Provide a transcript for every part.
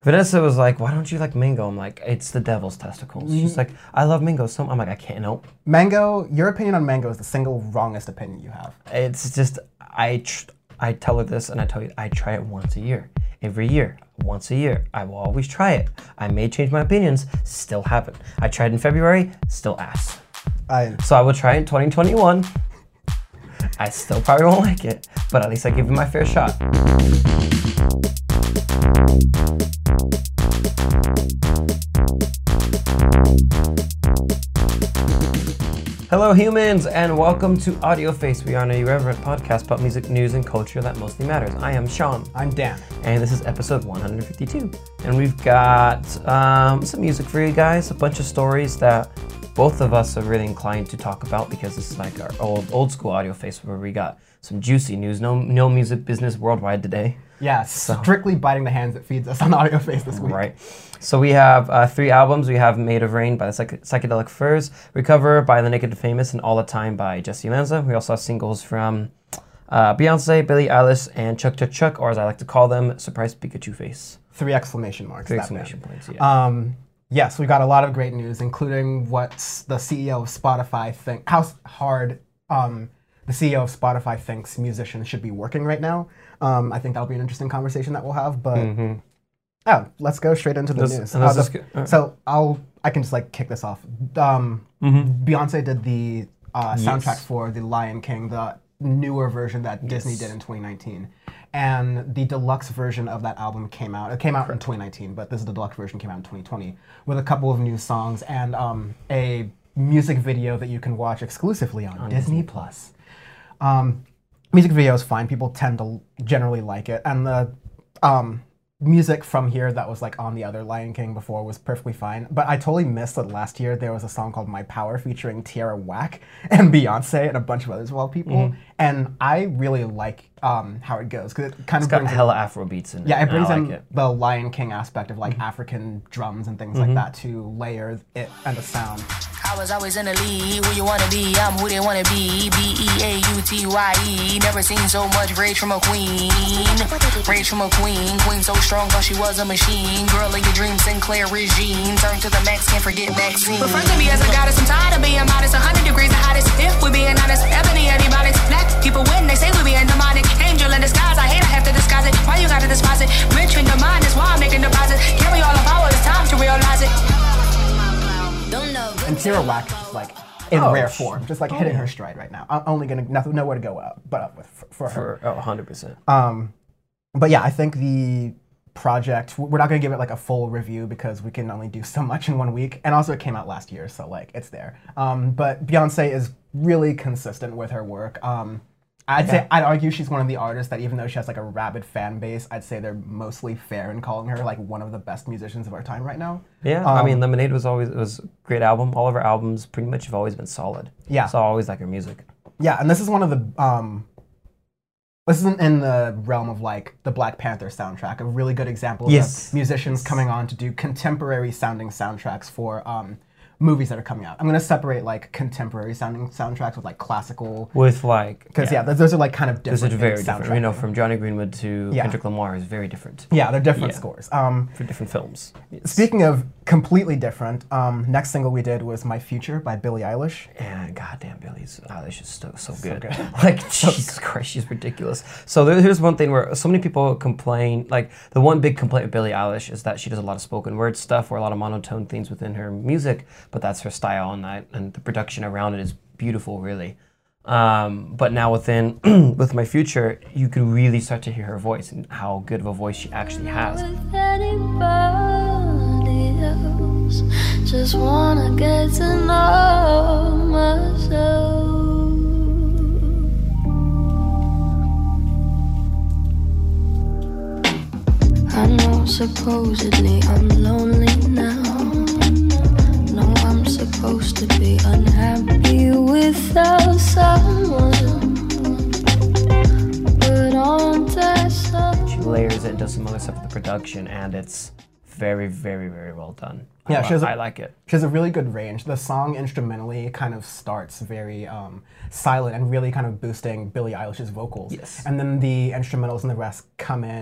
Vanessa was like, why don't you like mango? I'm like, it's the devil's testicles. She's like, I love mango so I'm like, I can't, nope. Mango, your opinion on mango is the single wrongest opinion you have. It's just, I tell her this and I tell you, I try it once a year. Every year, once a year. I will always try it. I may change my opinions, still haven't. I tried in February, still ass. So I will try in 2021. I still probably won't like it, but at least I give it my fair shot. Hello humans, and welcome to AudioFace. We are an irreverent podcast about music, news, and culture that mostly matters. I am Sean. I'm Dan. And this is episode 152. And we've got some music for you guys, a bunch of stories that both of us are really inclined to talk about because this is like our old school AudioFace where we got some juicy news. No music business worldwide today. Yeah, strictly biting the hands that feeds us on AudioFace this week. Right. So we have 3 albums. We have Made of Rain by the Psychedelic Furs, Recover by The Naked and Famous, and All the Time by Jesse Lanza. We also have singles from Beyonce, Billie Eilish, and Chuck Chuck Chuck, or as I like to call them, Surprise Pikachu Face. 3 exclamation marks. 3 exclamation points, yeah. Yes, we got a lot of great news, including what the CEO of Spotify how hard the CEO of Spotify thinks musicians should be working right now. I think that'll be an interesting conversation that we'll have, but let's go straight into the news. So I can just like kick this off. Beyonce did the soundtrack for The Lion King, the newer version that Disney did in 2019. And the deluxe version of that album came out. It came out in 2019, but this is the deluxe version, came out in 2020, with a couple of new songs and a music video that you can watch exclusively on Disney+. Music video is fine. People tend to generally like it. And the music from here that was like on the other Lion King before was perfectly fine. But I totally missed that last year there was a song called My Power featuring Tierra Whack and Beyonce and a bunch of others of all people. And I really like how it goes because it kind of brings hella Afro beats in it. Yeah, it brings in the Lion King aspect of like African drums and things like that to layer it and the sound. I was always in the lead, who you wanna be, I'm who they wanna be, B-E-A-U-T-Y-E, never seen so much rage from a queen, queen so strong, thought she was a machine, girl of your dreams, Sinclair regime, turn to the max, can't forget vaccine. Refer to me as a goddess, I'm tired of being modest, 100 degrees the hottest, if we're being honest, ebony antibiotics, black people win, they say we being demonic, angel in disguise, I hate I have to disguise it, why you gotta despise it, rich in the mind, is why I'm making deposits, carry all the power, it's time to realize it. And Tierra Whack is like in rare form, just like hitting her stride right now. I'm only gonna nowhere to go but up with for her. 100%. But yeah, I think the project, we're not gonna give it like a full review because we can only do so much in 1 week, and also it came out last year, so like it's there. But Beyonce is really consistent with her work. I'd argue she's one of the artists that even though she has like a rabid fan base, I'd say they're mostly fair in calling her like one of the best musicians of our time right now. Yeah, I mean Lemonade was a great album. All of her albums pretty much have always been solid. Yeah. So I always like her music. Yeah, and this is one of the, this isn't in the realm of like the Black Panther soundtrack, a really good example of musicians coming on to do contemporary sounding soundtracks for movies that are coming out. I'm gonna separate like contemporary sounding soundtracks with like classical. With like because those are like kind of different. Those are very different. You know, from Johnny Greenwood to Kendrick Lamar is very different. Yeah, they're different scores. For different films. Yes. Speaking of completely different, next single we did was My Future by Billie Eilish. And goddamn, Billie Eilish is so good. Like Jesus Christ, she's ridiculous. So here's one thing where so many people complain. Like the one big complaint with Billie Eilish is that she does a lot of spoken word stuff or a lot of monotone themes within her music. But that's her style, and the production around it is beautiful, really. But now with My Future, you can really start to hear her voice and how good of a voice she actually has. Just wanna get to know myself. I know supposedly I'm lonely now. I'm supposed to be unhappy without someone, but aren't I someone? She layers it and does some other stuff with the production, and it's very, very, very well done. Yeah, I like it. She has a really good range. The song instrumentally kind of starts very silent and really kind of boosting Billie Eilish's vocals. Yes. And then the instrumentals and the rest come in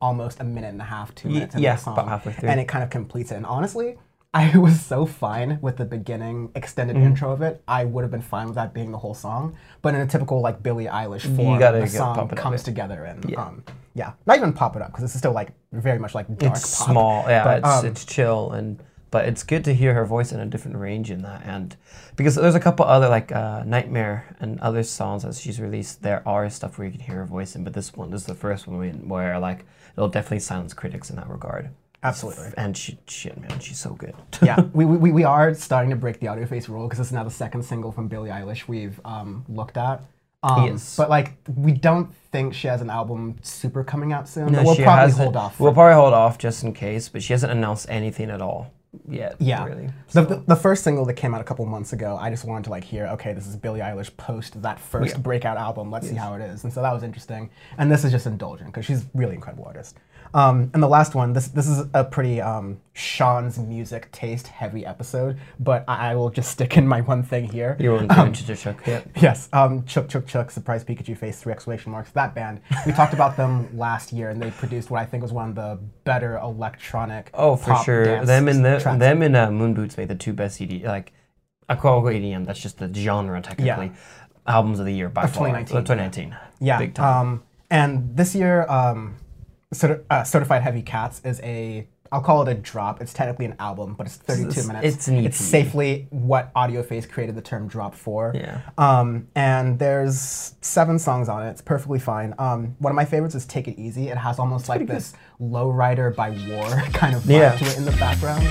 almost a minute and a half, 2 minutes into yeah, the song, about halfway through. and it kind of completes it. And honestly, I was so fine with the beginning extended intro of it. I would have been fine with that being the whole song. But in a typical like Billie Eilish form, gotta the get song pumping up comes it. together and not even pop it up because this is still like very much like dark It's pop. small, yeah. But, it's chill, but it's good to hear her voice in a different range in that, and because there's a couple other like Nightmare and other songs that she's released. There are stuff where you can hear her voice in, but this one is the first one where like it'll definitely silence critics in that regard. Absolutely. And shit, man, she's so good. Yeah, we are starting to break the audio face rule because it's now the second single from Billie Eilish we've looked at. Yes. But like, we don't think she has an album super coming out soon. No, but we'll she probably hasn't. hold off. We'll probably hold off just in case, but she hasn't announced anything at all yet. Yeah. Really. The first single that came out a couple months ago, I just wanted to like hear, okay, this is Billie Eilish post that first breakout album. Let's see how it is. And so that was interesting. And this is just indulgent because she's a really incredible artist. And the last one, this is a pretty Sean's music taste heavy episode, but I will just stick in my one thing here. You won't do Chuck, yeah. Yes, Chuk Chuk Chuk, Surprise Pikachu Face, 3 exclamation marks. That band, we talked about them last year, and they produced what I think was one of the better electronic. Oh, for pop sure. dance Them and tracks. Moon Boots made the two best EDM, like I call it EDM. That's just the genre technically. Albums of the year by far. 2019. 2019. Yeah. Big time. And this year, Certified Heavy Cats is I'll call it a drop. It's technically an album, but it's 32 minutes. It's an EP. It's safely what AudioFace created the term drop for. Yeah. And there's 7 songs on it. It's perfectly fine. One of my favorites is Take It Easy. It has almost like this Lowrider by War kind of vibe to it in the background.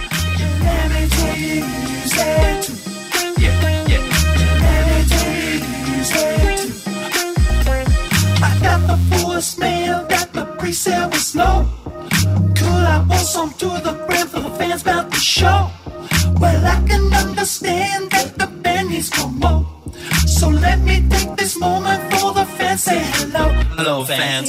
I got the voicemail, got the pre-sale was slow. Could I want some to the brand for the fans about the show? Well, I can understand that the band needs promo. So let me take this moment for the fans. Say hello. Hello, fans.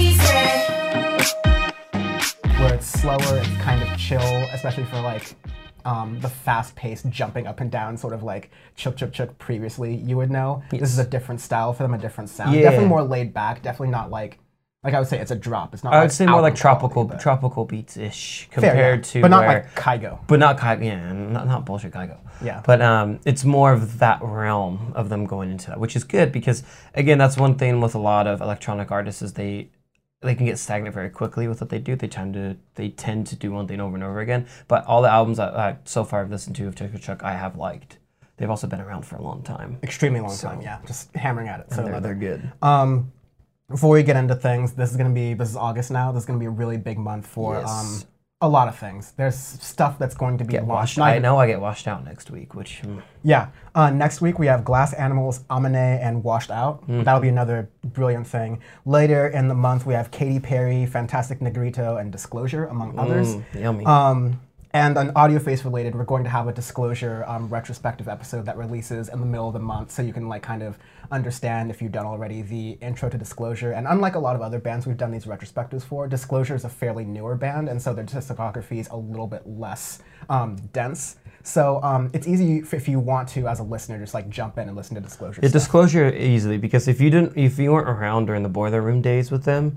Where it's slower, it's kind of chill, especially for like the fast-paced jumping up and down, sort of like Chuk Chuk Chuk previously you would know. This is a different style for them, a different sound. Yeah. Definitely more laid back, definitely not like I would say it's a drop. It's not. I would say more like album quality, tropical beats ish but- fair, compared yeah. to but not where, like Kygo. but not Kygo, yeah, not bullshit Kygo. Yeah. But it's more of that realm of them going into that, which is good because again, that's one thing with a lot of electronic artists is they can get stagnant very quickly with what they do. They tend to do one thing over and over again. But all the albums that so far I've listened to of Chuk Chuk Chuk I have liked. They've also been around for a long time. Extremely long time, yeah. Just hammering at it. So They're good. Before we get into things, this is August now. This is gonna be a really big month for Yes. a lot of things. There's stuff that's going to be launched. I know I get washed out next week, which Yeah. Next week we have Glass Animals, Amine, and Washed Out. That'll be another brilliant thing. Later in the month we have Katy Perry, Fantastic Negrito, and Disclosure, among others. yummy. And on AudioFace related, we're going to have a Disclosure retrospective episode that releases in the middle of the month, so you can like kind of understand, if you've done already, the intro to Disclosure. And unlike a lot of other bands we've done these retrospectives for, Disclosure is a fairly newer band, and so their discography is a little bit less dense. So it's easy if you want to, as a listener, just like jump in and listen to Disclosure. Yeah, stuff. Disclosure easily because if you weren't around during the Boiler Room days with them,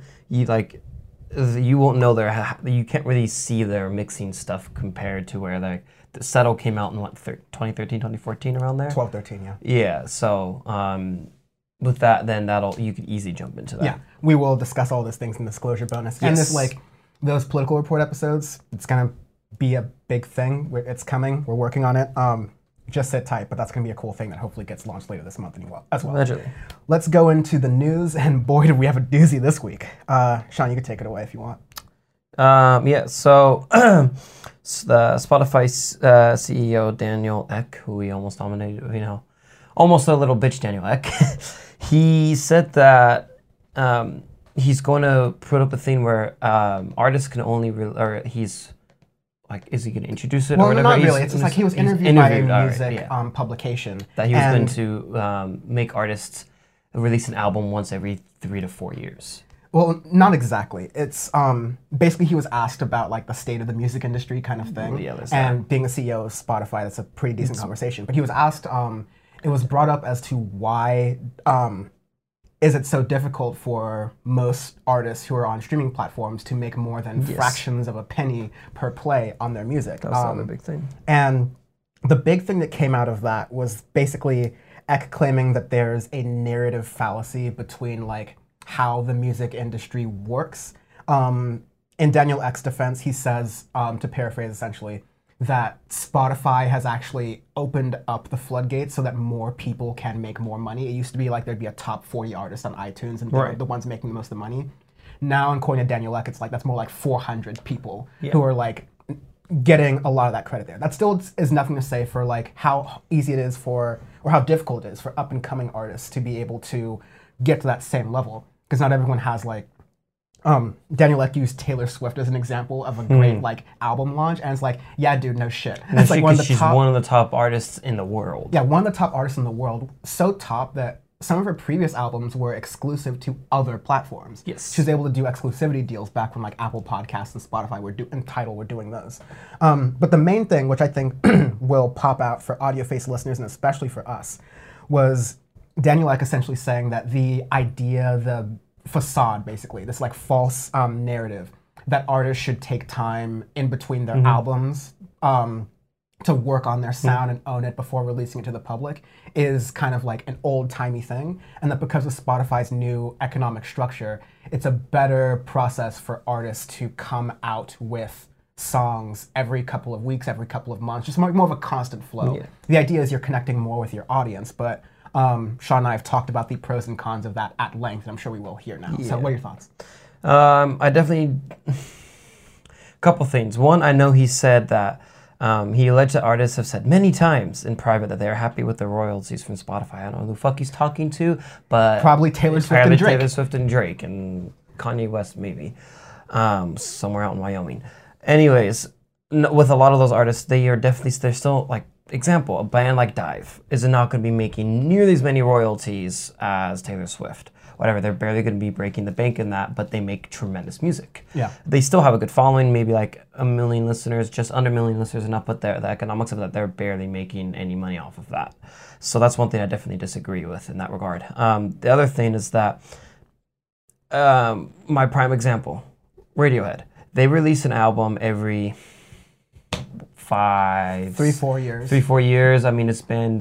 you won't know you can't really see their mixing stuff compared to where the Settle came out in 2013, 2014 around there. 12, 13, yeah. Yeah, so with that, then you could easily jump into that. Yeah, we will discuss all those things in Disclosure bonus. And this, like, those Political Report episodes, it's going to be a big thing. It's coming. We're working on it. Just sit tight, but that's going to be a cool thing that hopefully gets launched later this month as well. Allegedly. Let's go into the news, and boy, did we have a doozy this week. Sean, you can take it away if you want. So the Spotify CEO Daniel Ek, who we almost nominated, almost a little bitch Daniel Ek, he said that he's going to put up a thing where artists can only, he's like, is he going to introduce it or whatever? Well, not really. It's just like he was interviewed by a music publication. That he was going to make artists release an album once every 3 to 4 years. Well, not exactly. It's basically he was asked about like the state of the music industry kind of thing. Yeah, there's and that. being the CEO of Spotify, that's a pretty decent conversation. But he was asked, it was brought up as to why is it so difficult for most artists who are on streaming platforms to make more than fractions of a penny per play on their music? That's the other big thing. And the big thing that came out of that was basically Eck claiming that there's a narrative fallacy between like how the music industry works. In Daniel Eck's defense, he says, to paraphrase essentially, that Spotify has actually opened up the floodgates so that more people can make more money. It used to be like there'd be a top 40 artist on iTunes and they're the ones making the most of the money. Now, according to Daniel Eck, it's like that's more like 400 people who are like getting a lot of that credit there. That still is nothing to say for like how easy it is for, or how difficult it is for up and coming artists to be able to get to that same level. Because not everyone has like, Daniel Eck used Taylor Swift as an example of a great like album launch, and it's like, yeah, dude, no shit. And it's like she's one of the top artists in the world. Yeah, one of the top artists in the world. So top that some of her previous albums were exclusive to other platforms. Yes, she was able to do exclusivity deals back when like Apple Podcasts and Spotify and Tidal were doing those. But the main thing, which I think will pop out for AudioFace listeners and especially for us, was Daniel Eck essentially saying that the idea, the facade, basically, this like false narrative that artists should take time in between their albums to work on their sound and own it before releasing it to the public is kind of like an old-timey thing, and that because of Spotify's new economic structure, it's a better process for artists to come out with songs every couple of weeks, every couple of months, just more of a constant flow. The idea is you're connecting more with your audience, but Sean and I have talked about the pros and cons of that at length, and I'm sure we will here now. So what are your thoughts? I definitely... couple things. One, I know he said that he alleged that artists have said many times in private that they're happy with the royalties from Spotify. I don't know who the fuck he's talking to, but... Probably Taylor Swift and Drake. Taylor Swift and Drake, and Kanye West maybe. Somewhere out in Wyoming. Anyways, with a lot of those artists, they're still like... Example, a band like Dive is not going to be making nearly as many royalties as Taylor Swift. Whatever, they're barely going to be breaking the bank in that, but they make tremendous music. Yeah. They still have a good following, maybe like 1 million listeners, just under 1 million listeners enough, but the economics of that, they're barely making any money off of that. So that's one thing I definitely disagree with in that regard. The other thing is that, my prime example, Radiohead. They release an album every... 3-4 years. 3-4 years. I mean, it's been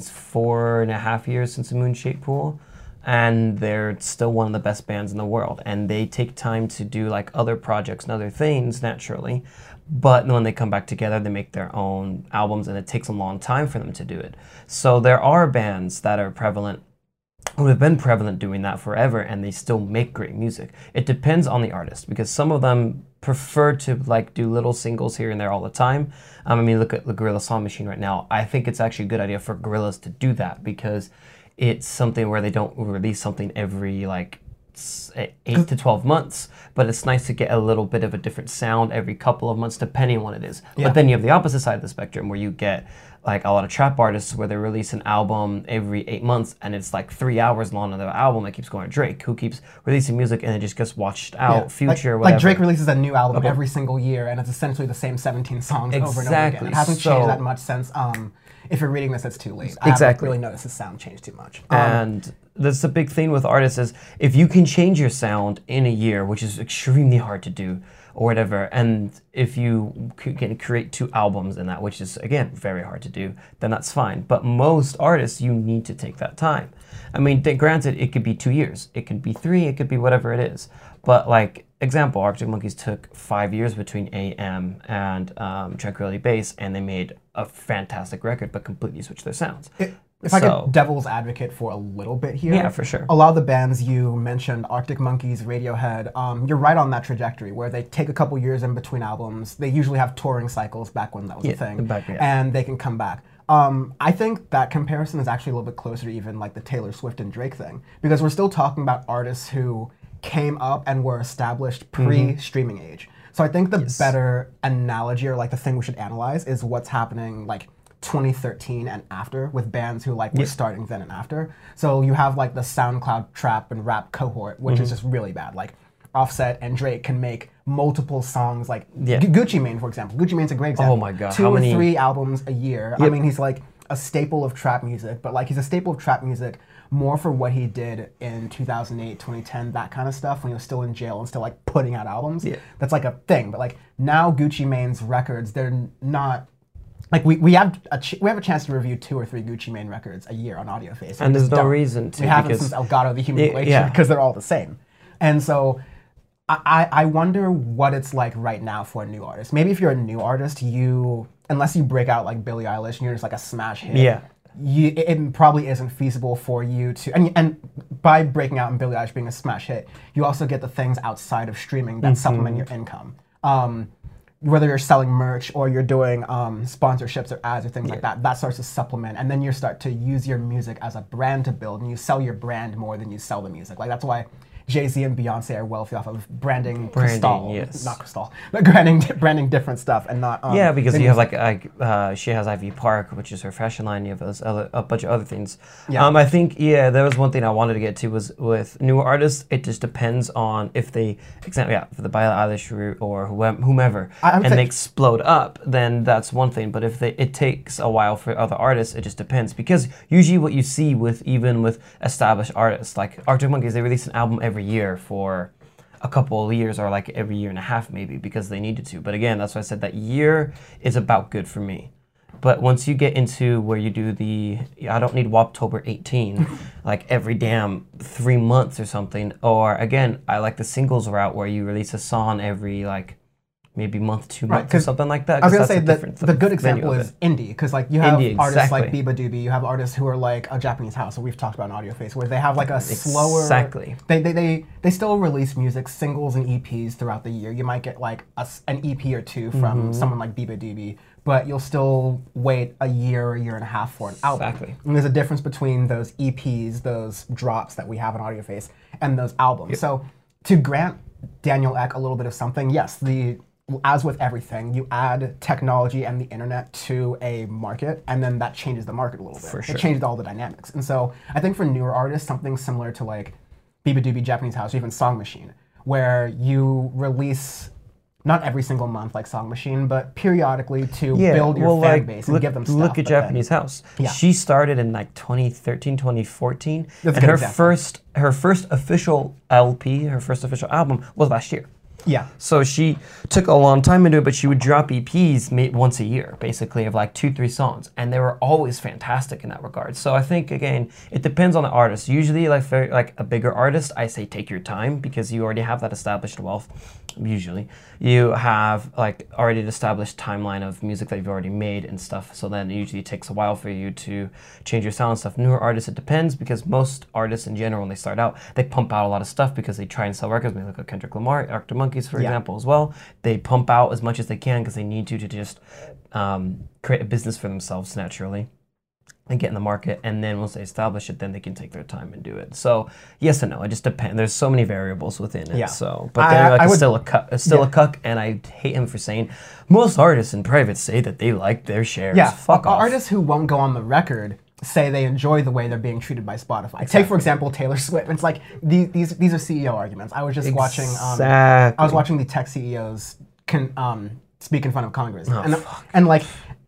4.5 years since the Moonshaped Pool, and they're still one of the best bands in the world. And they take time to do like other projects and other things naturally, but when they come back together, they make their own albums, and it takes a long time for them to do it. So there are bands that are prevalent, who have been prevalent doing that forever, and they still make great music. It depends on the artist, because some of them prefer to like do little singles here and there all the time. I mean, look at the Gorilla Song Machine right now. I think it's actually a good idea for Gorillaz to do that, because it's something where they don't release something every like 8 to 12 months, but it's nice to get a little bit of a different sound every couple of months, depending on what it is. But then you have the opposite side of the spectrum, where you get like a lot of trap artists where they release an album every 8 months, and it's like 3 hours long of the album that keeps going. Drake, who keeps releasing music and it just gets watched out. Future, whatever. Like Drake releases a new album every single year, and it's essentially the same 17 songs over and over again. It hasn't changed that much since. If you're reading this, it's too late. I haven't really noticed the sound change too much. And that's the big thing with artists is if you can change your sound in a year, which is extremely hard to do, or whatever, and if you can create 2 albums in that, which is, again, very hard to do, then that's fine. But most artists, you need to take that time. I mean, granted, it could be 2 years. It could be 3, it could be whatever it is. But, like, example, Arctic Monkeys took 5 years between AM and Tranquility Base, and they made a fantastic record, but completely switched their sounds. If I could devil's advocate for a little bit here. Yeah, for sure. A lot of the bands you mentioned, Arctic Monkeys, Radiohead, you're right on that trajectory where they take a couple years in between albums. They usually have touring cycles back when that was a thing. And they can come back. I think that comparison is actually a little bit closer to even like the Taylor Swift and Drake thing, because we're still talking about artists who came up and were established pre-streaming age. So I think the better analogy, or like the thing we should analyze, is what's happening like 2013 and after with bands who like were starting then and after. So you have like the SoundCloud trap and rap cohort, which is just really bad. Like Offset and Drake can make multiple songs, like Yeah. Gucci Mane, for example. Gucci Mane's a great example. Oh my God, 2 how or many- 3 albums a year. I mean, he's like a staple of trap music, but like he's a staple of trap music more for what he did in 2008, 2010, that kind of stuff when he was still in jail and still like putting out albums. Yeah. That's like a thing. But like now Gucci Mane's records, they're not like we have a chance to review 2 or 3 Gucci Mane records a year on AudioFace. And We there's just no don't. reason to, We haven't because- since Elgato: The Human Relation yeah. because they're all the same. And so I wonder what it's like right now for a new artist. Maybe if you're a new artist, unless you break out like Billie Eilish and you're just like a smash hit, Yeah. it probably isn't feasible for you to. And by breaking out and Billie Eilish being a smash hit, you also get the things outside of streaming that supplement your income. Whether you're selling merch or you're doing sponsorships or ads or things like that, that starts to supplement, and then you start to use your music as a brand to build, and you sell your brand more than you sell the music. Like that's why Jay-Z and Beyonce are wealthy off of branding Cristal, yes. not Cristal, but branding different stuff and not. Yeah, because the you have music. like she has Ivy Park, which is her fashion line. You have a bunch of other things. Yeah. I think there was one thing I wanted to get to was with newer artists. It just depends on if they, for the Billie Eilish route or whomever, I would and say- they explode up, then that's one thing. But if it takes a while for other artists, it just depends. Because usually what you see even with established artists like Arctic Monkeys, they release an album every year for a couple of years or like every year and a half maybe because they needed to. But again, that's why I said that year is about good for me. But once you get into where you do I don't need Woptober 18 like every damn 3 months or something. Or again, I like the singles route where you release a song every like maybe month, 2 months or 'cause something like that. I was 'cause gonna say that's a that different the good venue example of is it. indie, because like you have Indie, artists like exactly. Biba Doobie, you have artists who are like a Japanese house, so we've talked about on AudioFace, where they have like a slower. Exactly. They still release music, singles and EPs throughout the year. You might get like an EP or 2 from someone like Biba Doobie, but you'll still wait a year and a half for an album. Exactly. And there's a difference between those EPs, those drops that we have on AudioFace, and those albums. So to grant Daniel Ek a little bit of something, yes, as with everything, you add technology and the internet to a market, and then that changes the market a little bit. For sure. It changes all the dynamics. And so I think for newer artists, something similar to like Biba Doobie, Japanese House, or even Song Machine, where you release not every single month like Song Machine, but periodically to build your fan base and give them stuff. Look at but then- Japanese House. Yeah. She started in like 2013, 2014. That's a and good her example. first official LP, her first official album was last year. Yeah. So she took a long time to do it, but she would drop EPs once a year, basically, of like 2-3 songs, and they were always fantastic in that regard. So I think again, it depends on the artist. Usually, like a bigger artist, I say take your time because you already have that established wealth. Usually, you have like already an established timeline of music that you've already made and stuff. So then it usually takes a while for you to change your sound and stuff. Newer artists, it depends because most artists in general, when they start out, they pump out a lot of stuff because they try and sell records. Maybe look at Kendrick Lamar, Arctic Monkeys, for example, as well. They pump out as much as they can because they need to just create a business for themselves naturally and get in the market. And then once they establish it, then they can take their time and do it. So yes and no, it just depends. There's so many variables within it. Yeah. So, but Daniel Ek I is would- still a cuck, and I hate him for saying most artists in private say that they like their shares. Yeah, Fuck off. artists who won't go on the record say they enjoy the way they're being treated by Spotify. Take for example Taylor Swift. It's like these are CEO arguments. I was just watching. Exactly. I was watching the tech CEOs speak in front of Congress, Oh, and like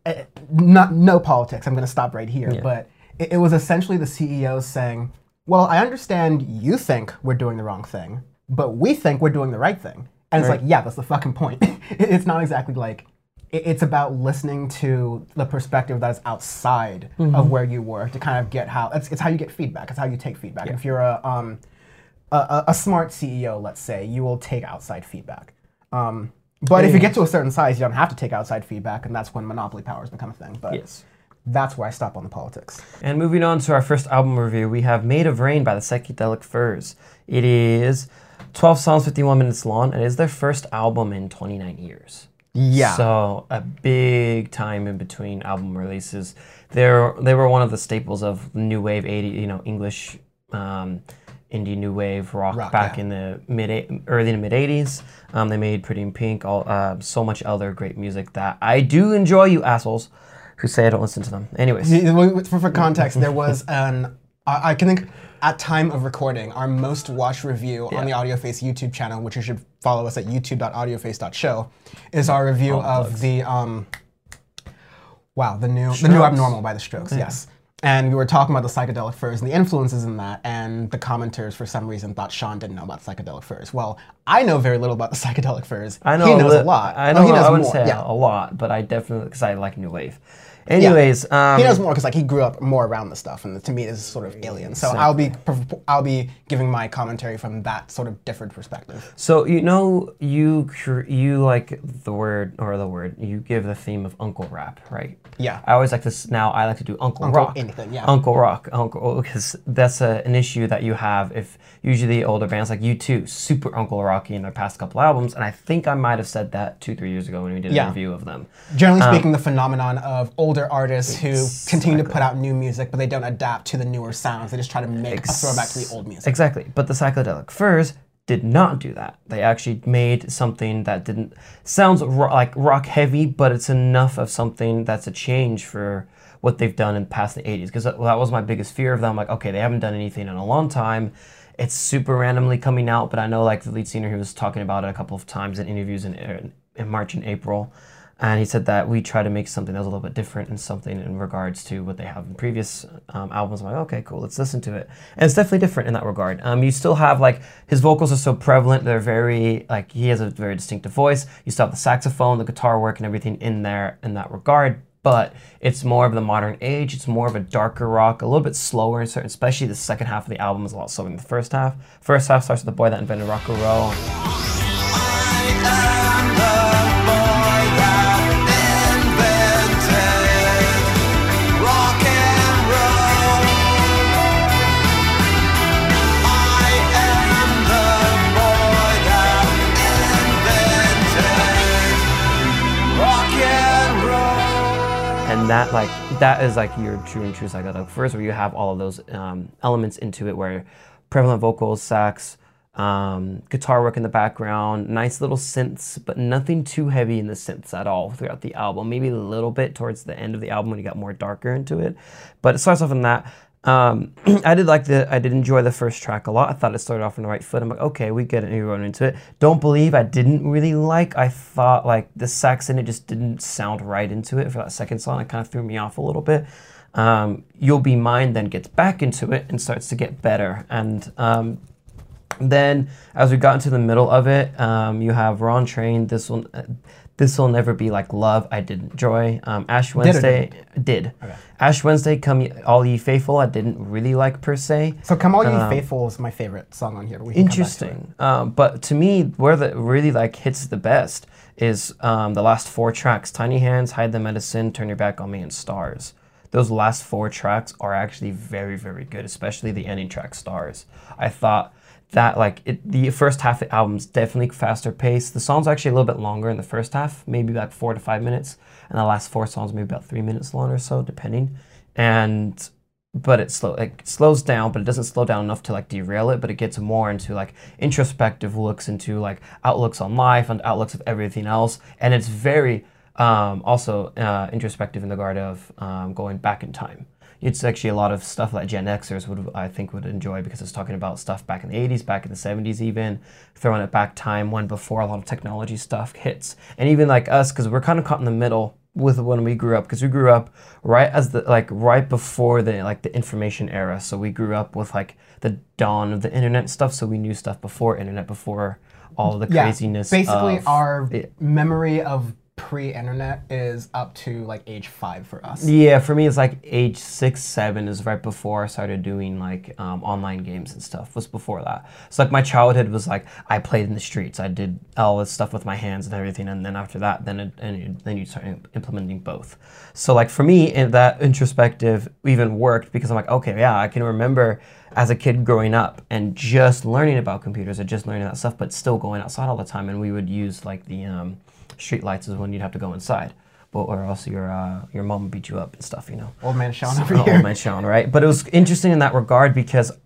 no politics. I'm going to stop right here, but it was essentially the CEOs saying, "Well, I understand you think we're doing the wrong thing, but we think we're doing the right thing." And it's like, yeah, that's the fucking point. It's not exactly like. It's about listening to the perspective that is outside of where you work to kind of get how it's how you get feedback. It's how you take feedback. If you're a smart CEO, let's say, you will take outside feedback. But if you get to a certain size, you don't have to take outside feedback, and that's when monopoly powers become a thing. But Yes. that's where I stop on the politics. And moving on to our first album review, we have Made of Rain by the Psychedelic Furs. It is 12 songs, 51 minutes long, and it is their first album in 29 years. Yeah. So a big time in between album releases. They were one of the staples of new wave 80, English indie new wave rock back yeah. in the early to mid 80s. They made Pretty in Pink, so much other great music that I do enjoy, you assholes who say I don't listen to them. Anyways. For context, there was I can think at time of recording, our most watched review on the AudioFace YouTube channel, which you should follow us at youtube.audioface.show, is our review of the the new Abnormal by The Strokes. Yes. And we were talking about the psychedelic furs and the influences in that, and the commenters for some reason thought Sean didn't know about psychedelic furs. Well, I know very little about the psychedelic furs. I know he knows a lot. I know. He knows I wouldn't more. say a lot, but I definitely because I like new wave. Anyways, he knows more because like he grew up more around the stuff, and to me, this is sort of alien. So I'll be giving my commentary from that sort of different perspective. So you like the word you give the theme of Uncle Rap, right? Yeah. I always like this. Now I like to do Uncle Rock. Anything, yeah. Uncle Rock, because that's an issue that you have if usually older bands like U2, super Uncle Rocky in their past couple albums, and I think I might have said that 2-3 years ago when we did a review of them. Generally speaking, the phenomenon of older artists who continue to put out new music, but they don't adapt to the newer sounds. They just try to make a throwback to the old music. Exactly. But the Psychedelic Furs did not do that. They actually made something that didn't sounds like rock heavy, but it's enough of something that's a change for what they've done in the past the 80s. Because that was my biggest fear of them. Like, okay, they haven't done anything in a long time. It's super randomly coming out, but I know like the lead singer, he was talking about it a couple of times in interviews in March and April. And he said that we try to make something that was a little bit different and something in regards to what they have in previous albums. I'm like, okay, cool, let's listen to it. And it's definitely different in that regard. You still have like, his vocals are so prevalent, they're very, like he has a very distinctive voice. You still have the saxophone, the guitar work and everything in there in that regard. But it's more of the modern age, it's more of a darker rock, a little bit slower in certain, especially the second half of the album is a lot slower than the first half. First half starts with The Boy That Invented Rock and Roll. And that is like your true psychedelic furs, where you have all of those elements into it, where prevalent vocals, sax, guitar work in the background, nice little synths, but nothing too heavy in the synths at all throughout the album. Maybe a little bit towards the end of the album when you got more darker into it, but it starts off in that. I did enjoy the first track a lot. I thought it started off on the right foot. I'm like, okay, we get it, and we run into it. Don't Believe I didn't really like. I thought like the sax in it just didn't sound right into it for that second song. It kind of threw me off a little bit. You'll Be Mine then gets back into it and starts to get better. And then as we got into the middle of it, you have Wrong Train, This Will Never Be Like Love, I did enjoy. Ash Wednesday, did. Okay. Ash Wednesday, Come All Ye Faithful, I didn't really like per se. So Come All Ye Faithful is my favorite song on here. Interesting. But to me, where the really like hits the best is the last 4 tracks: Tiny Hands, Hide the Medicine, Turn Your Back on Me, and Stars. Those last 4 tracks are actually very, very good, especially the ending track, Stars. I thought that the first half of the album's definitely faster paced. The song's actually a little bit longer in the first half, maybe like 4 to 5 minutes, and the last 4 songs maybe about 3 minutes long or so, depending. But it slows down, but it doesn't slow down enough to like derail it. But it gets more into like introspective looks into like outlooks on life and outlooks of everything else, and it's very also introspective in the regard of going back in time. It's actually a lot of stuff that Gen Xers would enjoy, because it's talking about stuff back in the 80s, back in the 70s even, throwing it back time when before a lot of technology stuff hits. And even like us, because we're kind of caught in the middle with when we grew up, because we grew up right before the information era. So we grew up with like the dawn of the internet stuff, so we knew stuff before internet, before all the craziness. Basically our memory of pre-internet is up to like age 5 for us. Yeah, for me it's like age 6, 7 is right before I started doing like online games and stuff. Was before that. So like my childhood was like I played in the streets. I did all this stuff with my hands and everything, and then after that, then you start implementing both. So like for me, that introspective even worked, because I'm like, okay, yeah, I can remember as a kid growing up and just learning about computers and just learning that stuff, but still going outside all the time, and we would use like the street lights is when you'd have to go inside, or else your mom would beat you up and stuff, you know. Old man Sean over here. Old man Sean, right? But it was interesting in that regard, because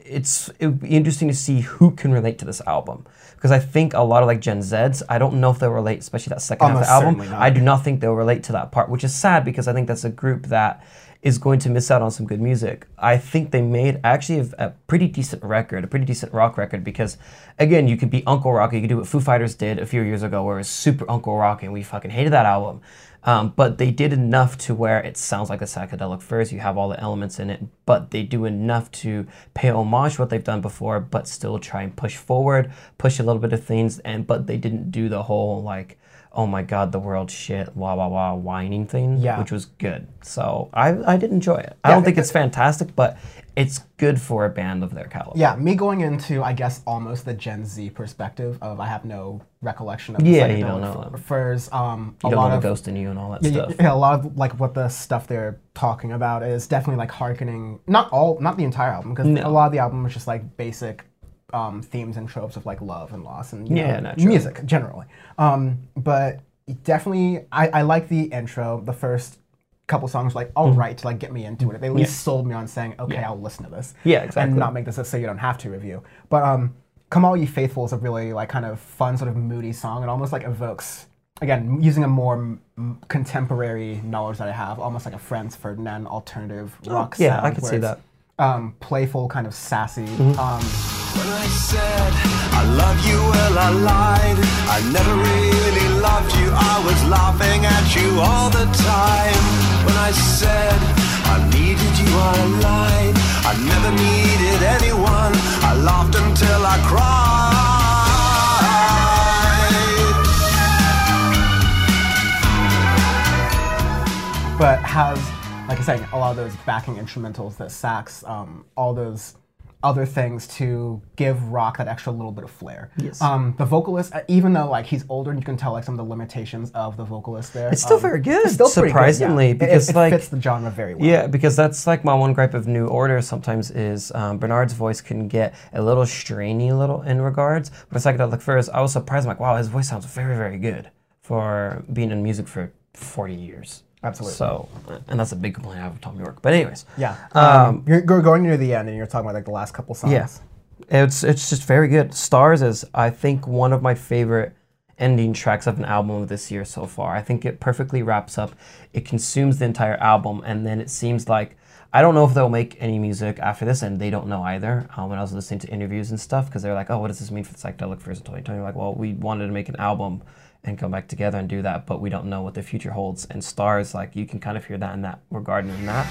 it would be interesting to see who can relate to this album. Because I think a lot of like Gen Zs, I don't know if they'll relate, especially that second half of the album. Certainly not. I do not think they'll relate to that part, which is sad because I think that's a group that is going to miss out on some good music. I think they made actually a pretty decent record, a pretty decent rock record, because again, you could be Uncle Rock, you could do what Foo Fighters did a few years ago where it was super Uncle Rock and we fucking hated that album. But they did enough to where it sounds like a Psychedelic Furs. You have all the elements in it, but they do enough to pay homage to what they've done before, but still try and push forward, push a little bit of things, but they didn't do the whole like, oh my god, the world shit, wah wah wah, whining thing, which was good. So I did enjoy it. I don't think it's fantastic, but it's good for a band of their caliber. Yeah, me going into, I guess, almost the Gen Z perspective of I have no recollection of You Psychedelic don't know. Furs. You don't know the Ghost in You and all that stuff. Yeah, a lot of like what the stuff they're talking about is definitely like hearkening, not the entire album, because a lot of the album is just like basic themes and tropes of like love and loss and music generally. But definitely, I like the intro. The first couple songs like all right to like get me into it. They at least sold me on saying, okay, I'll listen to this. Yeah, exactly. And not make this so you don't have to review. But Come All Ye Faithful is a really like kind of fun sort of moody song. It almost like evokes, again, using a more contemporary knowledge that I have, almost like a Franz Ferdinand alternative rock sound. Yeah, I could see that. Playful, kind of sassy. When I said I love you, well I lied. I never really loved you. I was laughing at you all the time. When I said I needed you, I lied. I never needed anyone. I laughed until I cried. But has, like I said, a lot of those backing instrumentals, the sax, all those other things to give rock that extra little bit of flair. Yes. The vocalist, even though like he's older, and you can tell like some of the limitations of the vocalist there. It's still very good, It's still pretty surprisingly, good, yeah. because it like fits the genre very well. Yeah, because that's like my one gripe of New Order sometimes is Bernard's voice can get a little strainy in regards. But it's Psychedelic Furs, I was surprised. I'm like, wow, his voice sounds very, very good for being in music for 40 years. Absolutely. So, and that's a big complaint I have with Tom York. But anyways. Yeah. You're going near the end and you're talking about like the last couple songs. Yeah. It's just very good. Stars is, I think, one of my favorite ending tracks of an album of this year so far. I think it perfectly wraps up. It consumes the entire album, and then it seems like, I don't know if they'll make any music after this, and they don't know either. When I was listening to interviews and stuff, because they're like, oh, what does this mean for the Psychedelic Furs in 2020? Like, well, we wanted to make an album and come back together and do that, but we don't know what the future holds. And Stars, like, you can kind of hear that in that regard and in that.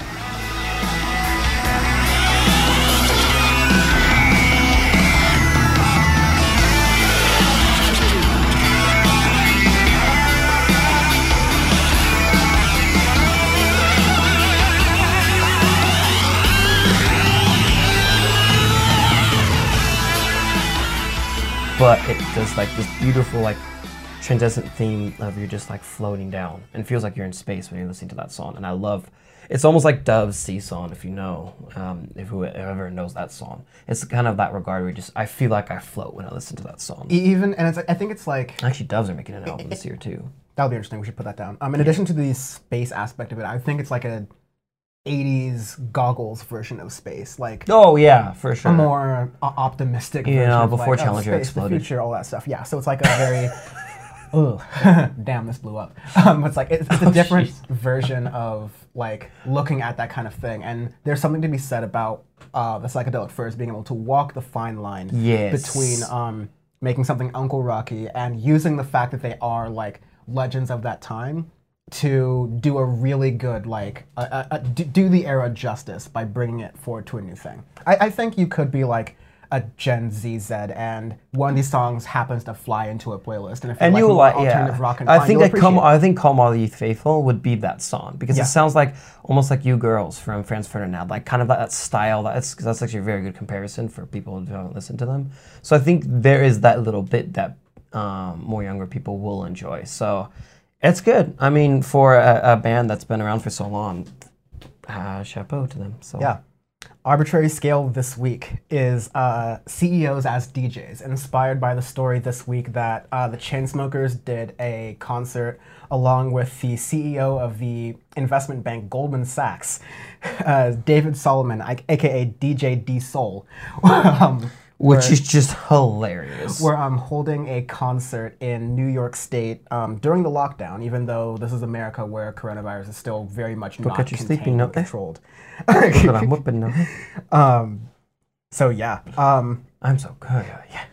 But it does like this beautiful like transcendent theme of you're just like floating down and it feels like you're in space when you're listening to that song. And I love, it's almost like Dove's Sea Song, if you know, if whoever knows that song. It's kind of that regard where I feel like I float when I listen to that song. Even, and I think it's like... Actually, Doves are making an album this year too. That would be interesting, we should put that down. In addition to the space aspect of it, I think it's like a 80s Goggles version of space. Like, oh yeah, for sure. A more optimistic version of before like, Challenger space, exploded. the future, all that stuff. Yeah, so it's like a very... Ugh, damn, this blew up. It's like it's a different version of like looking at that kind of thing, and there's something to be said about the Psychedelic Furs being able to walk the fine line between making something Uncle Rocky and using the fact that they are like legends of that time to do a really good like do the era justice by bringing it forward to a new thing. I think you could be like a Gen Z and one of these songs happens to fly into a playlist, and if you like alternative rock and I think Come All Ye Faithful would be that song because it sounds like almost like You Girls from Franz Ferdinand, like kind of that style. That's actually a very good comparison for people who haven't listened to them. So I think there is that little bit that more younger people will enjoy. So it's good. I mean, for a band that's been around for so long, chapeau to them. So yeah. Arbitrary Scale this week is CEOs as DJs, inspired by the story this week that the Chainsmokers did a concert along with the CEO of the investment bank Goldman Sachs, David Solomon, aka DJ D Soul. Which is just hilarious. We're holding a concert in New York State during the lockdown, even though this is America where coronavirus is still very much not contained and controlled. But I'm whooping now. So yeah. I'm so good. Yeah.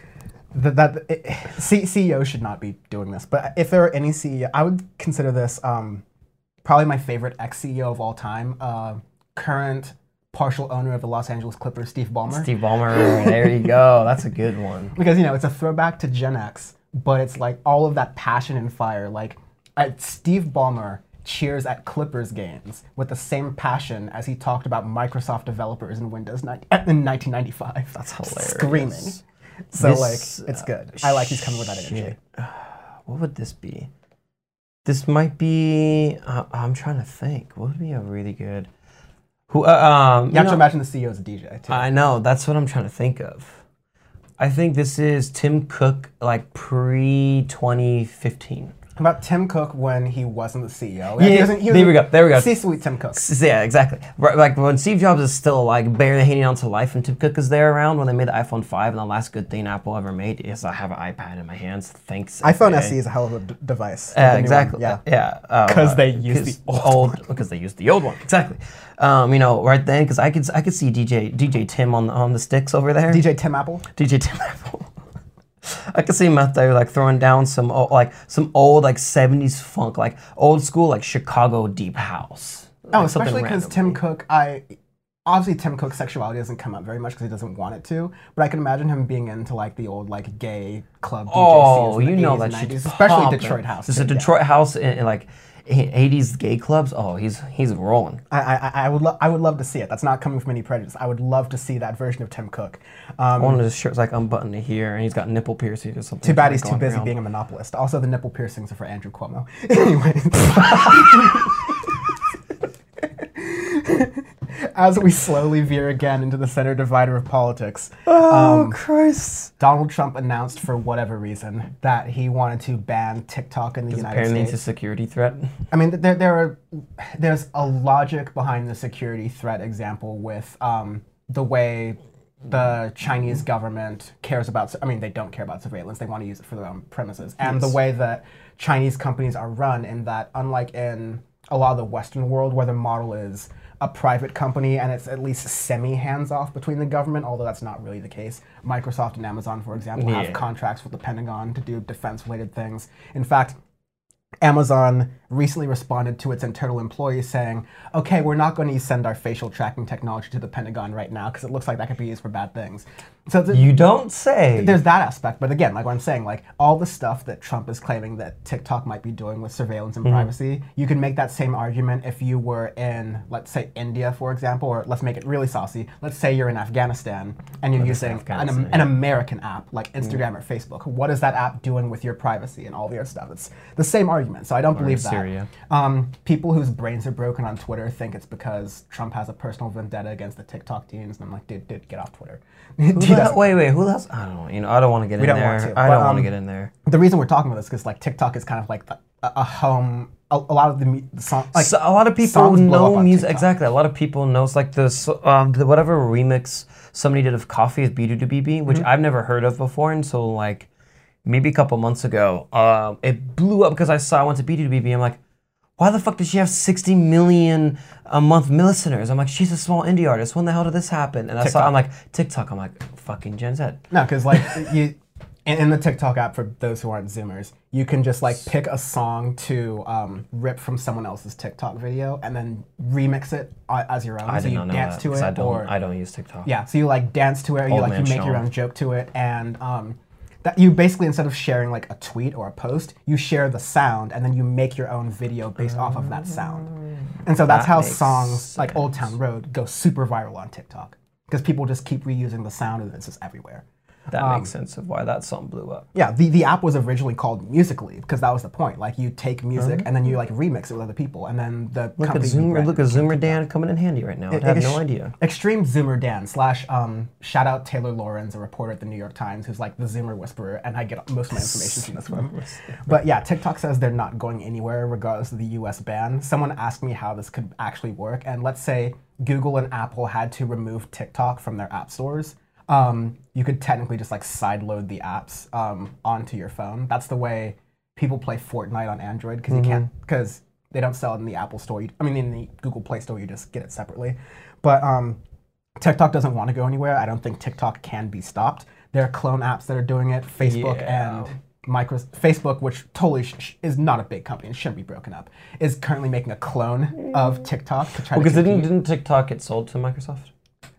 CEOs should not be doing this, but if there are any CEO, I would consider this probably my favorite ex-CEO of all time, current partial owner of the Los Angeles Clippers, Steve Ballmer. Steve Ballmer, there you go. That's a good one. Because, it's a throwback to Gen X, but it's like all of that passion and fire. Like, Steve Ballmer cheers at Clippers games with the same passion as he talked about Microsoft developers in Windows in 1995. That's hilarious. Screaming. So, it's good. I like he's coming with that energy. What would this be? This might be, I'm trying to think. What would be a really good... you have to imagine the CEO as a DJ, too. I know. That's what I'm trying to think of. I think this is Tim Cook, like pre-2015. About Tim Cook when he wasn't the CEO. Yeah, there we go. C-suite Tim Cook. Yeah, exactly. Right, like when Steve Jobs is still like barely hanging on to life and Tim Cook is there around when they made the iPhone 5 and the last good thing Apple ever made is I have an iPad in my hands. Thanks. iPhone SE is a hell of a device. Exactly. Yeah. Because they used the old one. Because they used the old one. Exactly. Right then, because I could see DJ Tim on the sticks over there. DJ Tim Apple. DJ Tim Apple. I could see him out there like throwing down some old like 70s funk, like old school like Chicago deep house. Especially because Tim Cook, obviously Tim Cook's sexuality doesn't come up very much because he doesn't want it to, but I can imagine him being into like the old like gay club DJ scenes in the 80s and 90s, especially Detroit House. There's a Detroit House in like 80s gay clubs. Oh, he's rolling. I would love to see it. That's not coming from any prejudice. I would love to see that version of Tim Cook. One of his shirts like unbuttoned here, and he's got nipple piercings or something. Too bad he's too busy being a monopolist. Also, the nipple piercings are for Andrew Cuomo. Anyway. As we slowly veer again into the center divider of politics. Christ. Donald Trump announced for whatever reason that he wanted to ban TikTok in the United States. Apparently it's a security threat. I mean, there's a logic behind the security threat example with the way the Chinese government cares about, they don't care about surveillance, they want to use it for their own premises. And the way that Chinese companies are run in that, unlike in a lot of the Western world where the model is a private company and it's at least semi-hands-off between the government, although that's not really the case. Microsoft and Amazon, for example, have contracts with the Pentagon to do defense-related things. In fact, Amazon recently responded to its internal employees saying, okay, we're not going to send our facial tracking technology to the Pentagon right now because it looks like that could be used for bad things. So you don't say. There's that aspect, but again, like what I'm saying, like all the stuff that Trump is claiming that TikTok might be doing with surveillance and privacy, you can make that same argument if you were in, let's say, India, for example, or let's make it really saucy. Let's say you're in Afghanistan and you're using an American app like Instagram or Facebook. What is that app doing with your privacy and all the other stuff? It's the same argument, so I don't believe that. Syria. People whose brains are broken on Twitter think it's because Trump has a personal vendetta against the TikTok teens, and I'm like, dude, get off Twitter. Wait, who else? I don't know. I don't want to get in there. I don't want to get in there. The reason we're talking about this is because like TikTok is kind of like a home. A lot of the songs, like so a lot of people know music. Exactly, a lot of people know. It's like the whatever remix somebody did of Coffee is B2BB, which I've never heard of before until like maybe a couple months ago. It blew up because I went to B2BB. I'm like, why the fuck does she have 60 million a month listeners? I'm like, she's a small indie artist. When the hell did this happen? And I'm like, TikTok. I'm like, fucking Gen Z. No, because like in the TikTok app, for those who aren't Zoomers, you can just like pick a song to rip from someone else's TikTok video and then remix it as your own. I did not know that, to it. I don't use TikTok. Yeah, so you like dance to it, or you make your own joke to it, and that you basically, instead of sharing like a tweet or a post, you share the sound and then you make your own video based off of that sound. And so that's how songs like Old Town Road go super viral on TikTok, because people just keep reusing the sound and it's just everywhere. That makes sense of why that song blew up. Yeah, the app was originally called Musical.ly because that was the point. Like you take music and then you like remix it with other people, and then the Look at company Zoomer Dan coming in handy right now. I had no idea. Extreme Zoomer Dan / shout out Taylor Lawrence, a reporter at the New York Times, who's like the Zoomer whisperer, and I get most of my information from this one. But yeah, TikTok says they're not going anywhere regardless of the U.S. ban. Someone asked me how this could actually work, and let's say Google and Apple had to remove TikTok from their app stores. You could technically just like sideload the apps onto your phone. That's the way people play Fortnite on Android because you can't, because they don't sell it in the Apple Store. In the Google Play Store, you just get it separately. But TikTok doesn't want to go anywhere. I don't think TikTok can be stopped. There are clone apps that are doing it. Facebook and Facebook, which totally is not a big company and shouldn't be broken up, is currently making a clone of TikTok to try to compete. Because didn't TikTok get sold to Microsoft?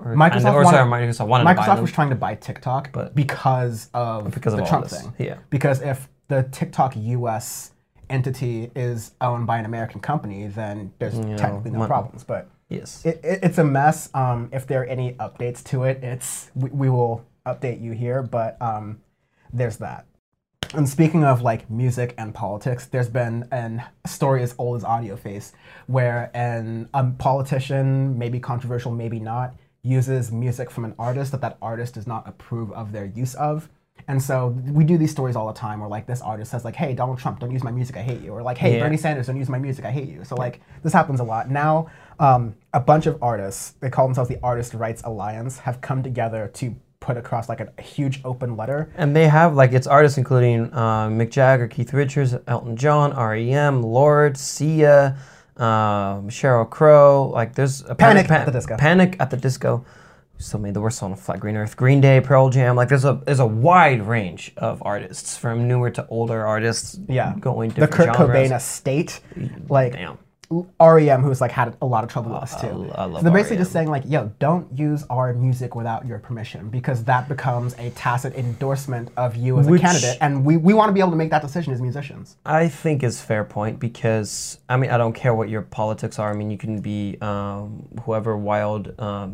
Microsoft was trying to buy TikTok, but because of the Trump thing. Yeah. Because if the TikTok US entity is owned by an American company, then there's technically no problems. But yes, it's a mess. If there are any updates to it, we will update you here. But there's that. And speaking of like music and politics, there's been a story as old as AudioFace, where a politician, maybe controversial, maybe not, uses music from an artist that artist does not approve of their use of. And so we do these stories all the time where like this artist says like, hey, Donald Trump, don't use my music, I hate you. Or like, hey, Bernie Sanders, don't use my music, I hate you. So like this happens a lot. Now a bunch of artists, they call themselves the Artist Rights Alliance, have come together to put across like a huge open letter. And they have like it's artists including Mick Jagger, Keith Richards, Elton John, R.E.M., Lorde, Sia, Sheryl Crow. Like there's a Panic at the Disco. Panic at the Disco. Still made the worst song on Flat Green Earth. Green Day, Pearl Jam. Like there's a wide range of artists from newer to older artists. Yeah, going the different Kurt genres. Cobain estate. Like Damn. R.E.M., who's like had a lot of trouble with us too. I love so they're basically R.E.M. just saying like, yo, don't use our music without your permission, because that becomes a tacit endorsement of you as a candidate, and we want to be able to make that decision as musicians. I think is fair point because I don't care what your politics are. You can be whoever wild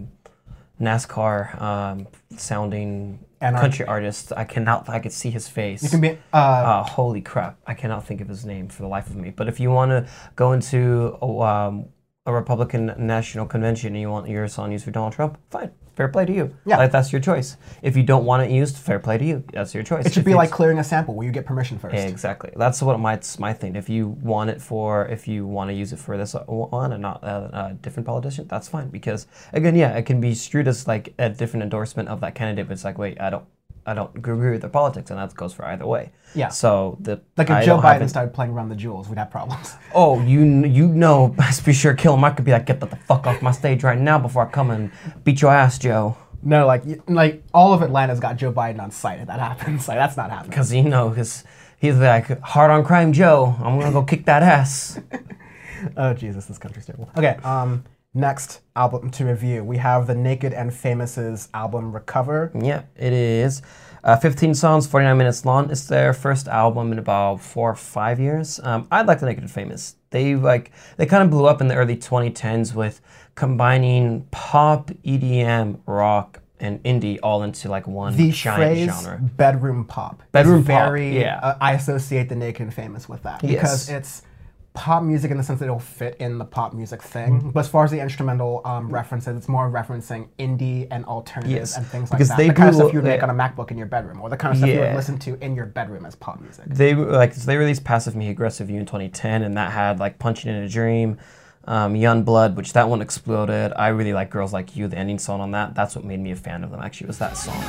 NASCAR sounding country artist. I could see his face. You can be holy crap, I cannot think of his name for the life of me. But if you want to go into a Republican National Convention and you want your song used for Donald Trump, fine. Fair play to you. Yeah. Like, that's your choice. If you don't want it used, fair play to you. That's your choice. It should be like clearing a sample where you get permission first. Exactly. That's what my thing. If you want to use it for this one and not a different politician, that's fine. Because again, it can be construed as like a different endorsement of that candidate, but it's like, wait, I don't agree with their politics, and that goes for either way. Yeah. So if Joe Biden started playing Run the Jewels, we'd have problems. Oh, you know, best be sure Kill Him. I could be like, get the fuck off my stage right now before I come and beat your ass, Joe. No, like all of Atlanta's got Joe Biden on site if that happens. Like that's not happening. Because he's like, hard on crime Joe. I'm gonna go kick that ass. Oh Jesus, this country's terrible. Okay. Next album to review, we have the Naked and Famous' album Recover. Yeah, it is. 15 songs, 49 minutes long. It's their first album in about 4 or 5 years. I like the Naked and Famous. They kind of blew up in the early 2010s with combining pop, EDM, rock, and indie all into like one giant genre. Bedroom pop. Bedroom pop. I associate the Naked and Famous with that because it's pop music in the sense that it'll fit in the pop music thing. But as far as the instrumental references, it's more referencing indie and alternatives and things like that. The kind of stuff you would make on a MacBook in your bedroom, or the kind of stuff you would listen to in your bedroom as pop music. They released Passive Me, Aggressive You in 2010, and that had like Punching in a Dream, Young Blood, which that one exploded. I really like Girls Like You, the ending song on that. That's what made me a fan of them, actually, was that song.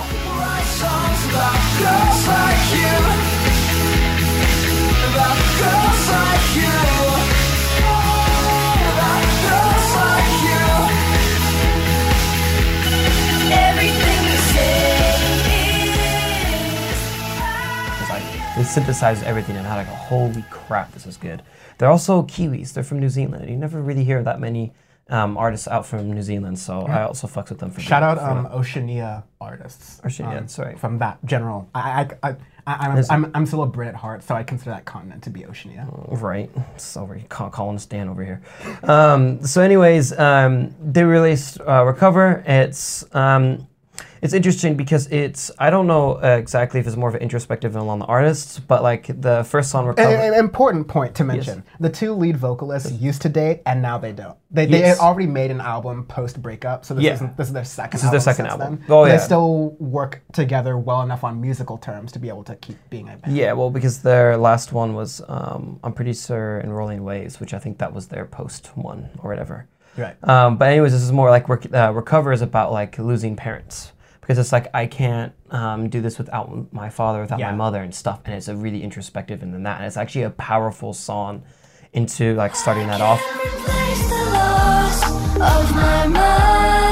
They synthesized everything and had like, holy crap, this is good. They're also Kiwis. They're from New Zealand. You never really hear that many artists out from New Zealand, so I also fucks with them. Shout out Oceania artists. Oceania, sorry. From that general. I'm still a Brit at heart, so I consider that continent to be Oceania. Right. Sorry, calling Stan over here. So anyways, they released Recover. It's interesting because I don't know exactly if it's more of an introspective on the artists, but like the first song Recover. An important point to mention. Yes. The two lead vocalists used to date and now they don't. They Yes. had already made an album post breakup, so this is their second This is album. their second since album. then. Oh, But yeah. They still work together well enough on musical terms to be able to keep being a band. Yeah, well, because their last one was, I'm pretty sure, in Rolling Waves, which I think that was their post one or whatever. Right. But anyways, this is more like Recover is about like losing parents. Because it's like, I can't do this without my father, without my mother and stuff. And it's a really introspective and that. And it's actually a powerful song into like starting that off. Replace the loss of my mother.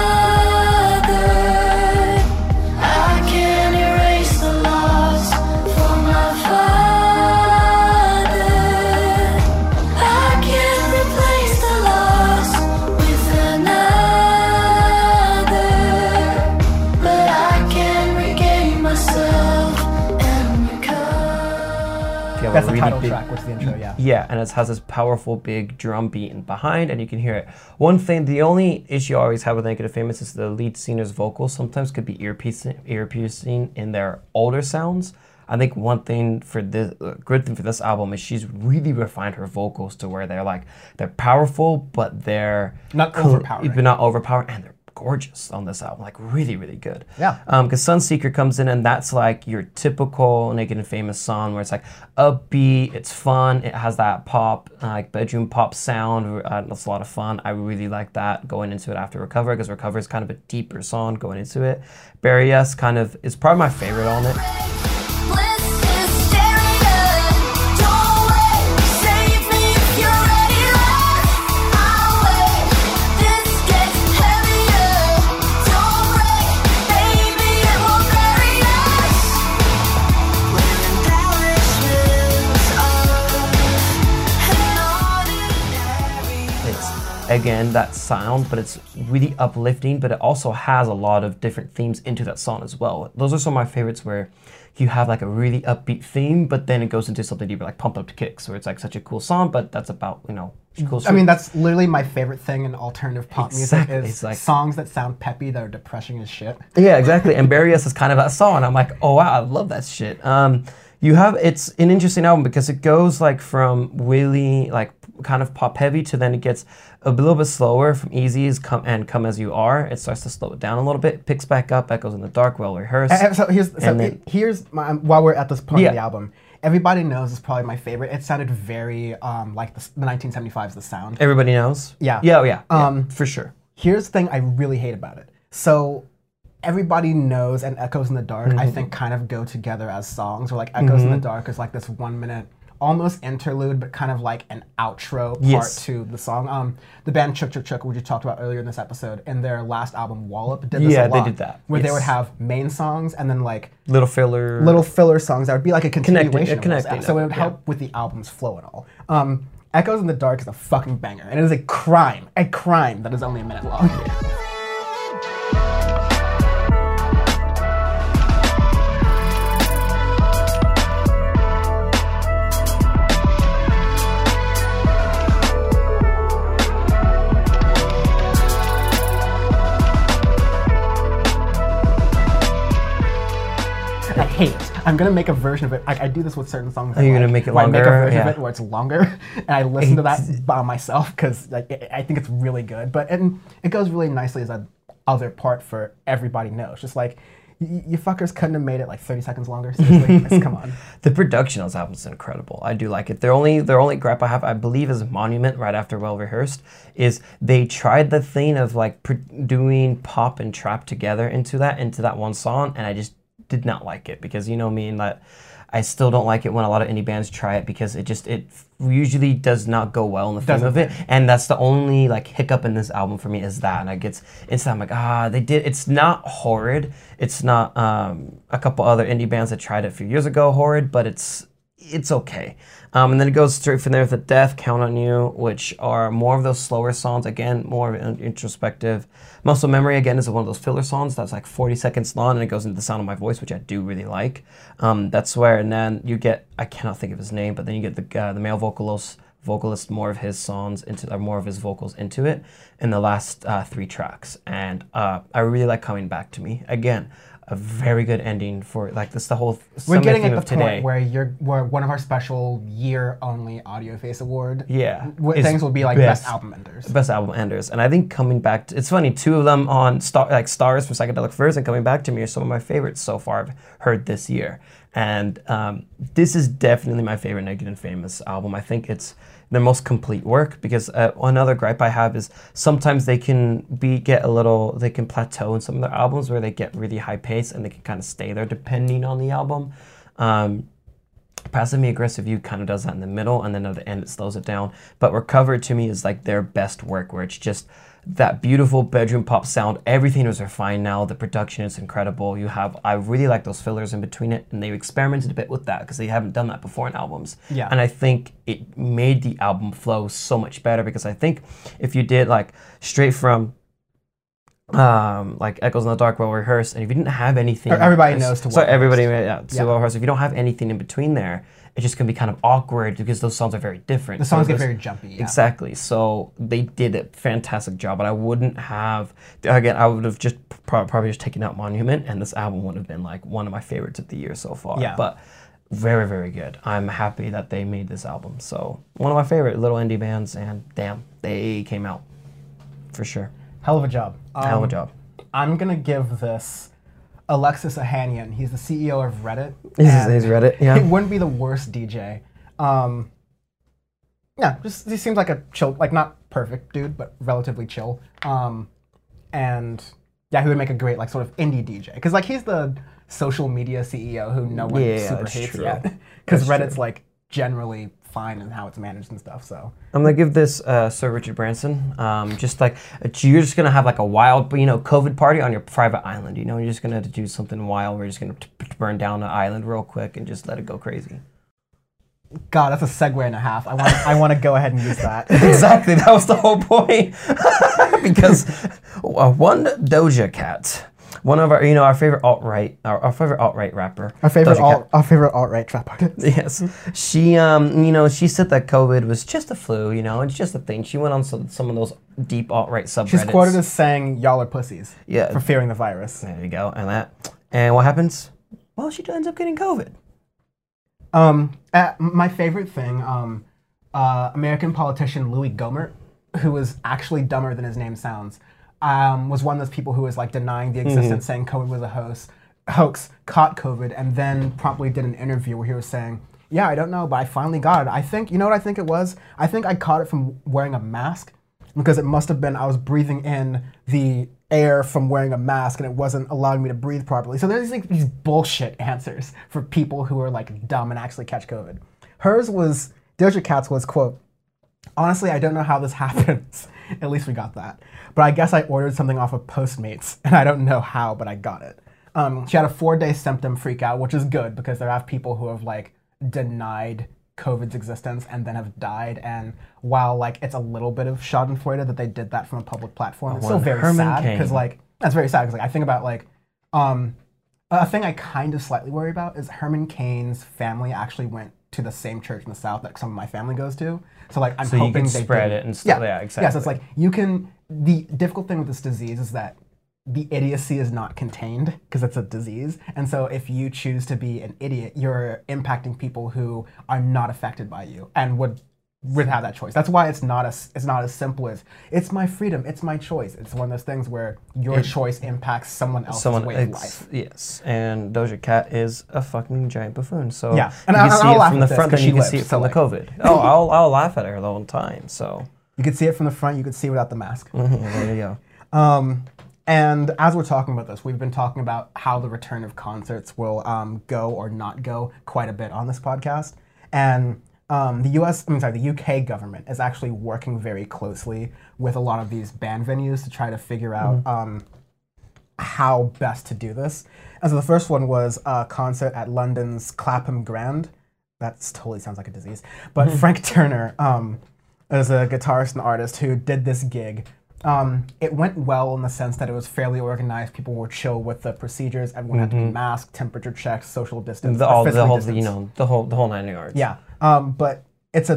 I can't erase the loss for my father. I can't replace the loss with another, but I can regain myself and recover. You have That's a the really title big- track, which is the intro, yeah. Yeah, and it has this powerful big drum beat in behind, and you can hear it. One thing, the only issue I always have with Naked and Famous is the lead singer's vocals sometimes could be ear piercing in their older sounds. I think one thing for this, good thing for this album is she's really refined her vocals to where they're powerful, but they're Not overpowering. but not overpowering, and they're gorgeous on this album, like really, really good. Yeah. Because Sunseeker comes in and that's like your typical Naked and Famous song where it's like upbeat, it's fun, it has that pop, like bedroom pop sound. That's a lot of fun. I really like that going into it after Recover, because Recover is kind of a deeper song going into it. Bury Us kind of is probably my favorite on it. Bliss hysteria. Don't wait. Save me if you're ready, love. I'll wait. This gets heavier. Don't break, baby, it will bury us. When embellishments of an ordinary. It's again that sound, but it's really uplifting, but it also has a lot of different themes into that song as well. Those are some of my favorites where you have like a really upbeat theme, but then it goes into something deeper, like Pumped Up to Kicks, where it's like such a cool song, but that's about, cool. I mean, that's literally my favorite thing in alternative pop Exactly. music is It's like- songs that sound peppy that are depressing as shit. Yeah, exactly. And Bury Us is kind of that song. I'm like, oh wow, I love that shit. It's an interesting album because it goes like from really like kind of pop heavy to then it gets a little bit slower from Easy's Come As You Are. It starts to slow it down a little bit, picks back up, Echoes in the Dark, Well Rehearsed. Here's my, while we're at this part Yeah. of the album, Everybody Knows is probably my favorite. It sounded very like the 1975's The Sound. Everybody knows. Yeah. Yeah, for sure. Here's the thing I really hate about it. So Everybody Knows and Echoes in the Dark, I think, kind of go together as songs. Or like Echoes in the Dark is like this 1 minute, almost interlude, but kind of like an outro part Yes. to the song. The band Chook Chook Chook, which you talked about earlier in this episode, in their last album Wallop, did this Yeah, a they lot, did that, where they yes. would have main songs and then like Little filler. little filler songs that would be like a continuation of those. connecting, So it would yeah. help with the album's flow and all. Echoes in the Dark is a fucking banger, and it is a crime that is only a minute long. I hate. I'm gonna make a version of it. I do this with certain songs. Are you I gonna like, make it where I make a longer? version Yeah. of it where it's longer, and I listen to that by myself because like I think it's really good. And it goes really nicely as a other part for Everybody Knows. Just like you fuckers couldn't have made it like 30 seconds longer. Seriously, just come on. The production on this album is incredible. I do like it. Their only gripe I have, I believe, is Monument right after Well Rehearsed, is they tried the thing of like doing pop and trap together into that one song, and I just did not like it because you know me and that I still don't like it when a lot of indie bands try it because it usually does not go well in the theme of it, and that's the only like hiccup in this album for me is that, and I gets inside I'm like they did. It's not horrid. It's not a couple other indie bands that tried it a few years ago horrid, but it's okay. And then it goes straight from there with The Death, Count on You, which are more of those slower songs. Again, more of an introspective. Muscle Memory, again, is one of those filler songs that's like 40 seconds long, and it goes into The Sound of My Voice, which I do really like. That's where, and then you get, I cannot think of his name, but then you get the male vocalist vocalist more of his songs into, or more of his vocals into it in the last 3 tracks. And I really like Coming Back to Me. Again, a very good ending for like this. The whole We're getting theme at of the point where one of our special year-only Audio Face Award things will be like best album enders. Best album enders, and I think Coming Back. It's funny, 2 of them on Stars from Psychedelic Furs and Coming Back to Me are some of my favorites so far I've heard this year. And this is definitely my favorite Naked and Famous album. I think it's their most complete work, because another gripe I have is sometimes they can they can plateau in some of their albums where they get really high pace and they can kind of stay there depending on the album. Passively Aggressive You kind of does that in the middle, and then at the end it slows it down. But Recovered to me is like their best work, where it's just that beautiful bedroom pop sound. Everything is refined now. The production is incredible. I really like those fillers in between it, and they've experimented a bit with that because they haven't done that before in albums. Yeah. And I think it made the album flow so much better, because I think if you did like straight from like Echoes in the Dark, Well Rehearsed, and if you didn't have anything, everybody knows to Well Rehearsed. Everybody, Well Rehearsed. If you don't have anything in between there, it's just gonna be kind of awkward because those songs are very different. The songs get very jumpy. Yeah. Exactly. So they did a fantastic job, but I wouldn't have. Again, I would have just probably just taken out Monument, and this album would have been like one of my favorites of the year so far. Yeah. But very, very good. I'm happy that they made this album. So one of my favorite little indie bands, and damn, they came out for sure. Hell of a job. Hell of a job. I'm gonna give this Alexis Ohanian. He's the CEO of Reddit. He's Reddit, yeah. He wouldn't be the worst DJ. Yeah, he seems like a chill, like not perfect dude, but relatively chill. And yeah, he would make a great like sort of indie DJ, because like he's the social media CEO who no one super hates yet, because Reddit's like generally fine in how it's managed and stuff. So I'm gonna give this Sir Richard Branson. Just like you're just gonna have like a wild, COVID party on your private island. You're just gonna do something wild. We're just gonna burn down an island real quick and just let it go crazy. God, that's a segue and a half. I want to go ahead and use that. Exactly, that was the whole point. Because one Doja Cat. One of our favorite alt-right, our favorite alt-right rapper. Our favorite alt-right trap artist. Yes, she she said that COVID was just a flu, it's just a thing. She went on some of those deep alt-right subreddits. She's quoted as saying, "Y'all are pussies." Yeah. For fearing the virus. There you go, and what happens? Well, she ends up getting COVID. My favorite thing, American politician Louis Gohmert, who was actually dumber than his name sounds. Was one of those people who was like denying the existence, saying COVID was a hoax, caught COVID, and then promptly did an interview where he was saying, yeah, I don't know, but I finally got it. I think, what I think it was? I think I caught it from wearing a mask, because it must have been, I was breathing in the air from wearing a mask and it wasn't allowing me to breathe properly. So there's like these bullshit answers for people who are like dumb and actually catch COVID. Doja Cat's was, quote, honestly, I don't know how this happens. At least we got that. But I guess I ordered something off of Postmates, and I don't know how, but I got it. She had a 4-day symptom freak out, which is good, because there are people who have like denied COVID's existence and then have died. And while like it's a little bit of schadenfreude that they did that from a public platform, it's still very sad, because like that's very sad. Because like I think about like a thing I kind of slightly worry about is Herman Cain's family actually went to the same church in the South that some of my family goes to. So like I'm hoping you can they spread it and stuff. Yeah, exactly. Yeah, so it's like the difficult thing with this disease is that the idiocy is not contained, because it's a disease. And so if you choose to be an idiot, you're impacting people who are not affected by you and would have that choice. That's why it's not as simple as it's my freedom, it's my choice. It's one of those things where your choice impacts someone else's way of life. Yes, and Doja Cat is a fucking giant buffoon. So yeah, and you can see it from the front, then you can see it from the COVID. Oh, I'll laugh at her the whole time. So you could see it from the front, you could see it without the mask. There you go. And as we're talking about this, we've been talking about how the return of concerts will go or not go quite a bit on this podcast. And the UK government is actually working very closely with a lot of these band venues to try to figure out how best to do this. And so the first one was a concert at London's Clapham Grand. That totally sounds like a disease. But Frank Turner is a guitarist and artist who did this gig. It went well in the sense that it was fairly organized. People were chill with the procedures. Everyone had to be masked, temperature checks, social distance, the whole 9 yards. Yeah, but it's a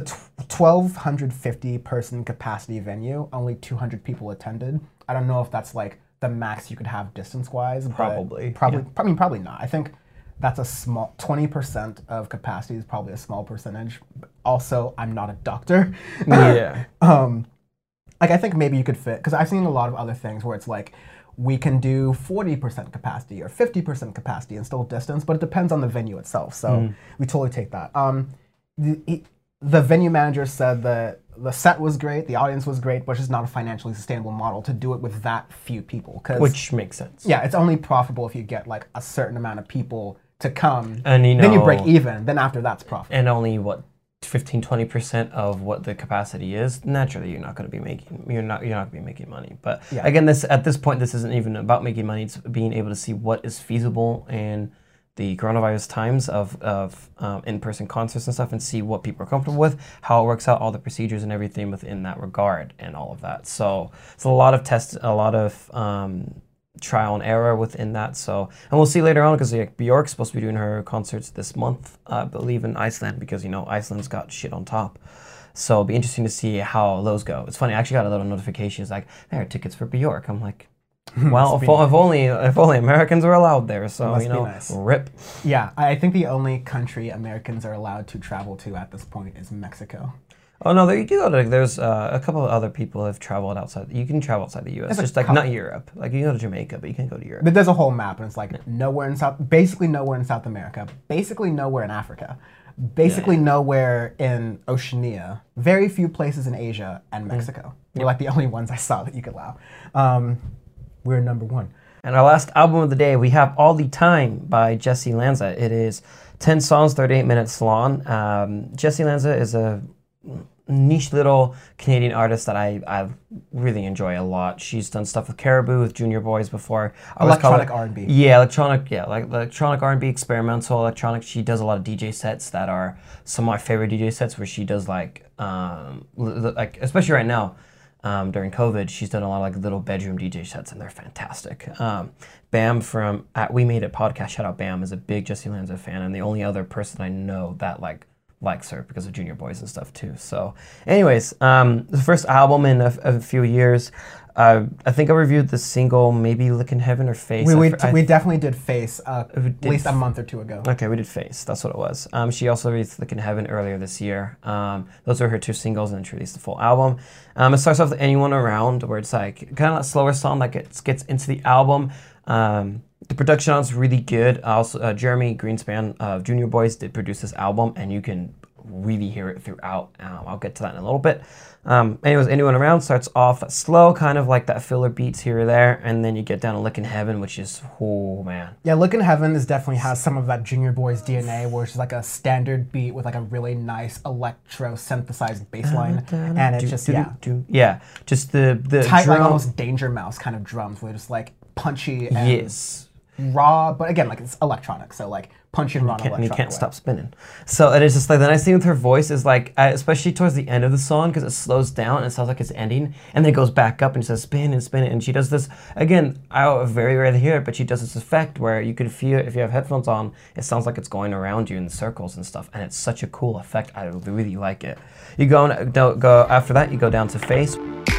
1,250 person capacity venue. Only 200 people attended. I don't know if that's like the max you could have distance-wise. Probably. I mean, probably not. I think that's a small 20% of capacity is probably a small percentage. Also, I'm not a doctor. Yeah. Like I think maybe you could fit, because I've seen a lot of other things where it's like we can do 40% capacity or 50% capacity and still distance, but it depends on the venue itself. So we totally take that. The venue manager said that the set was great, the audience was great, but it's just not a financially sustainable model to do it with that few people. Which makes sense. Yeah, it's only profitable if you get like a certain amount of people to come, and then you break even. Then after that's profitable. And only what 15-20% of what the capacity is. Naturally, you're not going to be making money. But again, at this point, this isn't even about making money. It's being able to see what is feasible in the coronavirus times of in-person concerts and stuff, and see what people are comfortable with, how it works out, all the procedures and everything within that regard, and all of that. So it's a lot of tests, a lot of trial and error within that. So, and we'll see later on, because Bjork's supposed to be doing her concerts this month, I believe, in Iceland, because Iceland's got shit on top. So it'll be interesting to see how those go. It's funny, I actually got a little notification. It's like, there are tickets for Bjork. I'm like, well, if only Americans were allowed there. So nice. Rip. Yeah, I think the only country Americans are allowed to travel to at this point is Mexico. Oh no, you can go to. There's a couple of other people have traveled outside. You can travel outside the U.S. Just like not Europe. Like you can go to Jamaica, but you can't go to Europe. But there's a whole map, and it's like basically nowhere in South America, basically nowhere in Africa, basically nowhere in Oceania. Very few places in Asia and Mexico. We're like the only ones I saw that you could allow. We're number one. And our last album of the day, we have All the Time by Jesse Lanza. It is 10 songs, 38 minutes long. Jesse Lanza is a niche little Canadian artist that I really enjoy a lot. She's done stuff with Caribou, with Junior Boys before. Electronic R&B. Yeah, electronic R&B, experimental electronic. She does a lot of DJ sets that are some of my favorite DJ sets, where she does like especially right now, during COVID, she's done a lot of like little bedroom DJ sets, and they're fantastic. Bam from We Made It podcast, shout out Bam, is a big Jesse Lanza fan, and the only other person I know that likes her because of Junior Boys and stuff too. So anyways, the first album in a few years. I think I reviewed the single, maybe Lick in Heaven or Face. We definitely did Face at least a month or two ago. Okay, we did Face. That's what it was. She also released Lick in Heaven earlier this year. Those are her two singles, and then she released the full album. It starts off with Anyone Around, where it's like kind of a slower song that gets into the album. The production on it's really good. Also, Jeremy Greenspan of Junior Boys did produce this album, and you can really hear it throughout. I'll get to that in a little bit. Anyways, Anyone Around starts off slow, kind of like that filler beats here or there, and then you get down to Lick in Heaven, which is, oh man. Yeah, Lick in Heaven definitely has some of that Junior Boys DNA, where it's like a standard beat with like a really nice electro synthesized bass line, and it's just just the tight, drum. like almost Danger Mouse kind of drums, where they're just like punchy and yes. raw, but again, like it's electronic, so like punchy and raw and electronic. You can't stop spinning. So it is just like the nice thing with her voice is like, especially towards the end of the song, because it slows down and it sounds like it's ending, and then it goes back up and she says spin and spin it, and she does this again. I very rarely hear it, but she does this effect where you can feel it if you have headphones on. It sounds like it's going around you in circles and stuff, and it's such a cool effect. I really like it. You go after that. You go down to Face.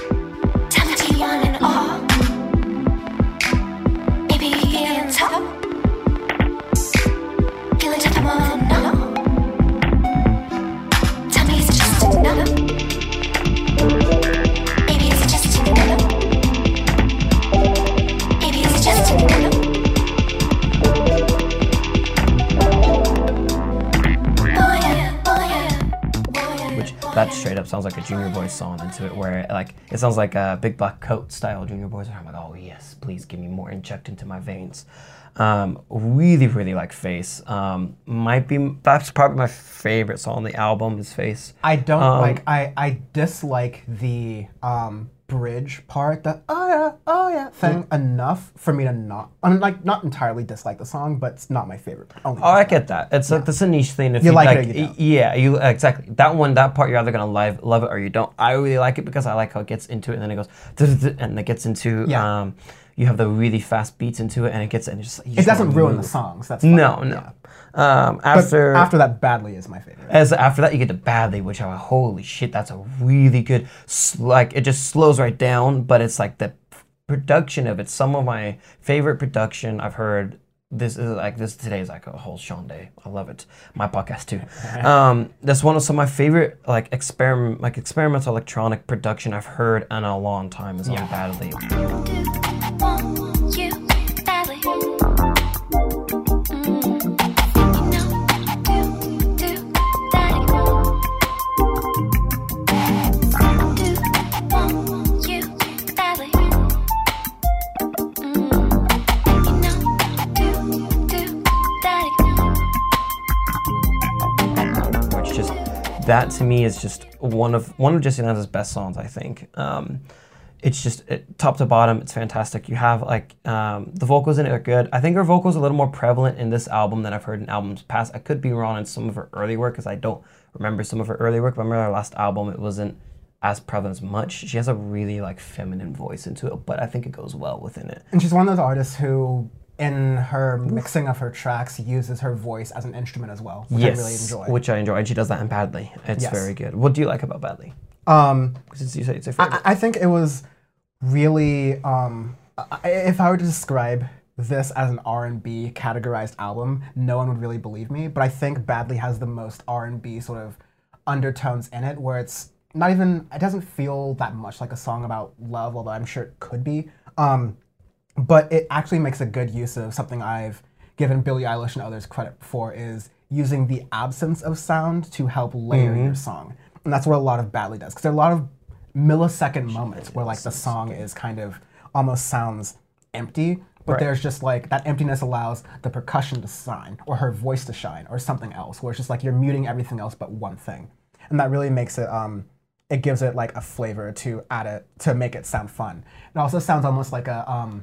That straight up sounds like a Junior Boys song into it, where it sounds like a Big Black Coat style Junior Boys. I'm like, oh yes, please give me more inject into my veins. Really like Face. That's probably my favorite song on the album is Face. I don't I dislike the bridge part, the oh yeah thing enough for me to not entirely dislike the song, but it's not my favorite. I get that. It's that's a niche thing. If you like it or you don't. Yeah, you exactly. That part you're either gonna love it or you don't. I really like it because I like how it gets into it, and then it goes and it gets into you have the really fast beats into it, and it gets and you It just doesn't wanna ruin the move. songs. That's fine. No. Yeah. But After that, Badly is my favorite. after that, you get to Badly, which holy shit, that's a really good. Like it just slows right down, but it's like the production of it. Some of my favorite production I've heard. This today is like a whole Sean day. I love it. My podcast too. That's one of some of my favorite experimental electronic production I've heard in a long time. Is on Badly. Want you badly. That to me is just one of Jesse Lanza's best songs, I think. It's just top to bottom, it's fantastic. You have like the vocals in it are good. I think her vocals are a little more prevalent in this album than I've heard in albums past. I could be wrong in some of her early work because I don't remember some of her early work. But I remember her last album, it wasn't as prevalent as much. She has a really like feminine voice into it, but I think it goes well within it. And she's one of those artists who, in her mixing of her tracks, uses her voice as an instrument as well, which I really enjoy. Which I enjoy, and she does that in Badly. It's very good. What do you like about Badly? Since you say it's your favorite. I think it was really, if I were to describe this as an R&B categorized album, no one would really believe me, but I think Badly has the most R&B sort of undertones in it, where it's not even, it doesn't feel that much like a song about love, although I'm sure it could be. But it actually makes a good use of something I've given Billie Eilish and others credit for, is using the absence of sound to help layer your song. And that's what a lot of Badly does, because there are a lot of millisecond moments where like the song is kind of almost sounds empty, but there's just like that emptiness allows the percussion to shine, or her voice to shine, or something else, where it's just like you're muting everything else but one thing. And that really makes it, it gives it like a flavor to add it, to make it sound fun. It also sounds almost like a,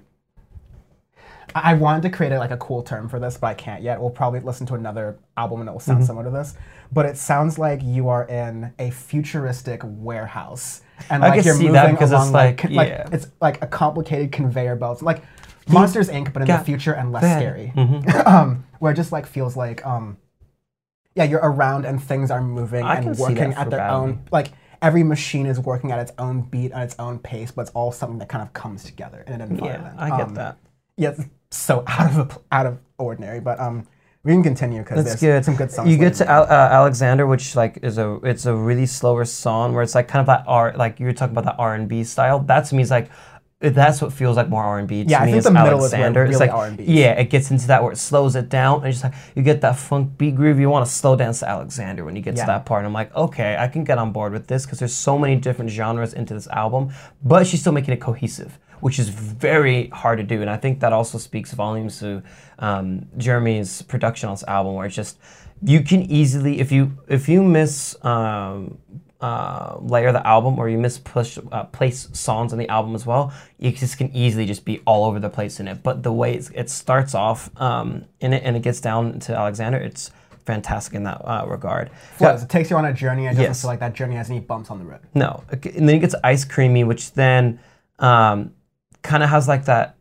I wanted to create like a cool term for this, but I can't yet. We'll probably listen to another album and it will sound similar to this. But it sounds like you are in a futuristic warehouse, and like you're moving along like it's like a complicated conveyor belt, like Monsters Inc. but in the future and less scary. Where it just like feels like you're around and things are moving and working at their own, like every machine is working at its own beat and its own pace, but it's all something that kind of comes together in an environment. Yeah, I get that. Yeah, it's so out of ordinary, but we can continue because there's some good songs. You get to Alexander, which like it's a really slower song where it's like kind of that like you were talking about that R&B style. That to me is like that's what feels like more R&B to me. I think the middle is where really it's like R&B. Yeah, it gets into that where it slows it down and just like you get that funk beat groove. You want to slow dance to Alexander when you get to that part. And I'm like, okay, I can get on board with this because there's so many different genres into this album, but she's still making it cohesive, which is very hard to do. And I think that also speaks volumes to Jeremy's production on this album, where it's just, you can easily, if you miss layer the album, or you place songs on the album as well, you just can easily just be all over the place in it. But the way it starts off in it and it gets down to Alexander, it's fantastic in that regard. Flows. It takes you on a journey and it doesn't feel like that journey has any bumps on the road. No. And then you get to Ice Creamy, which then kind of has like that.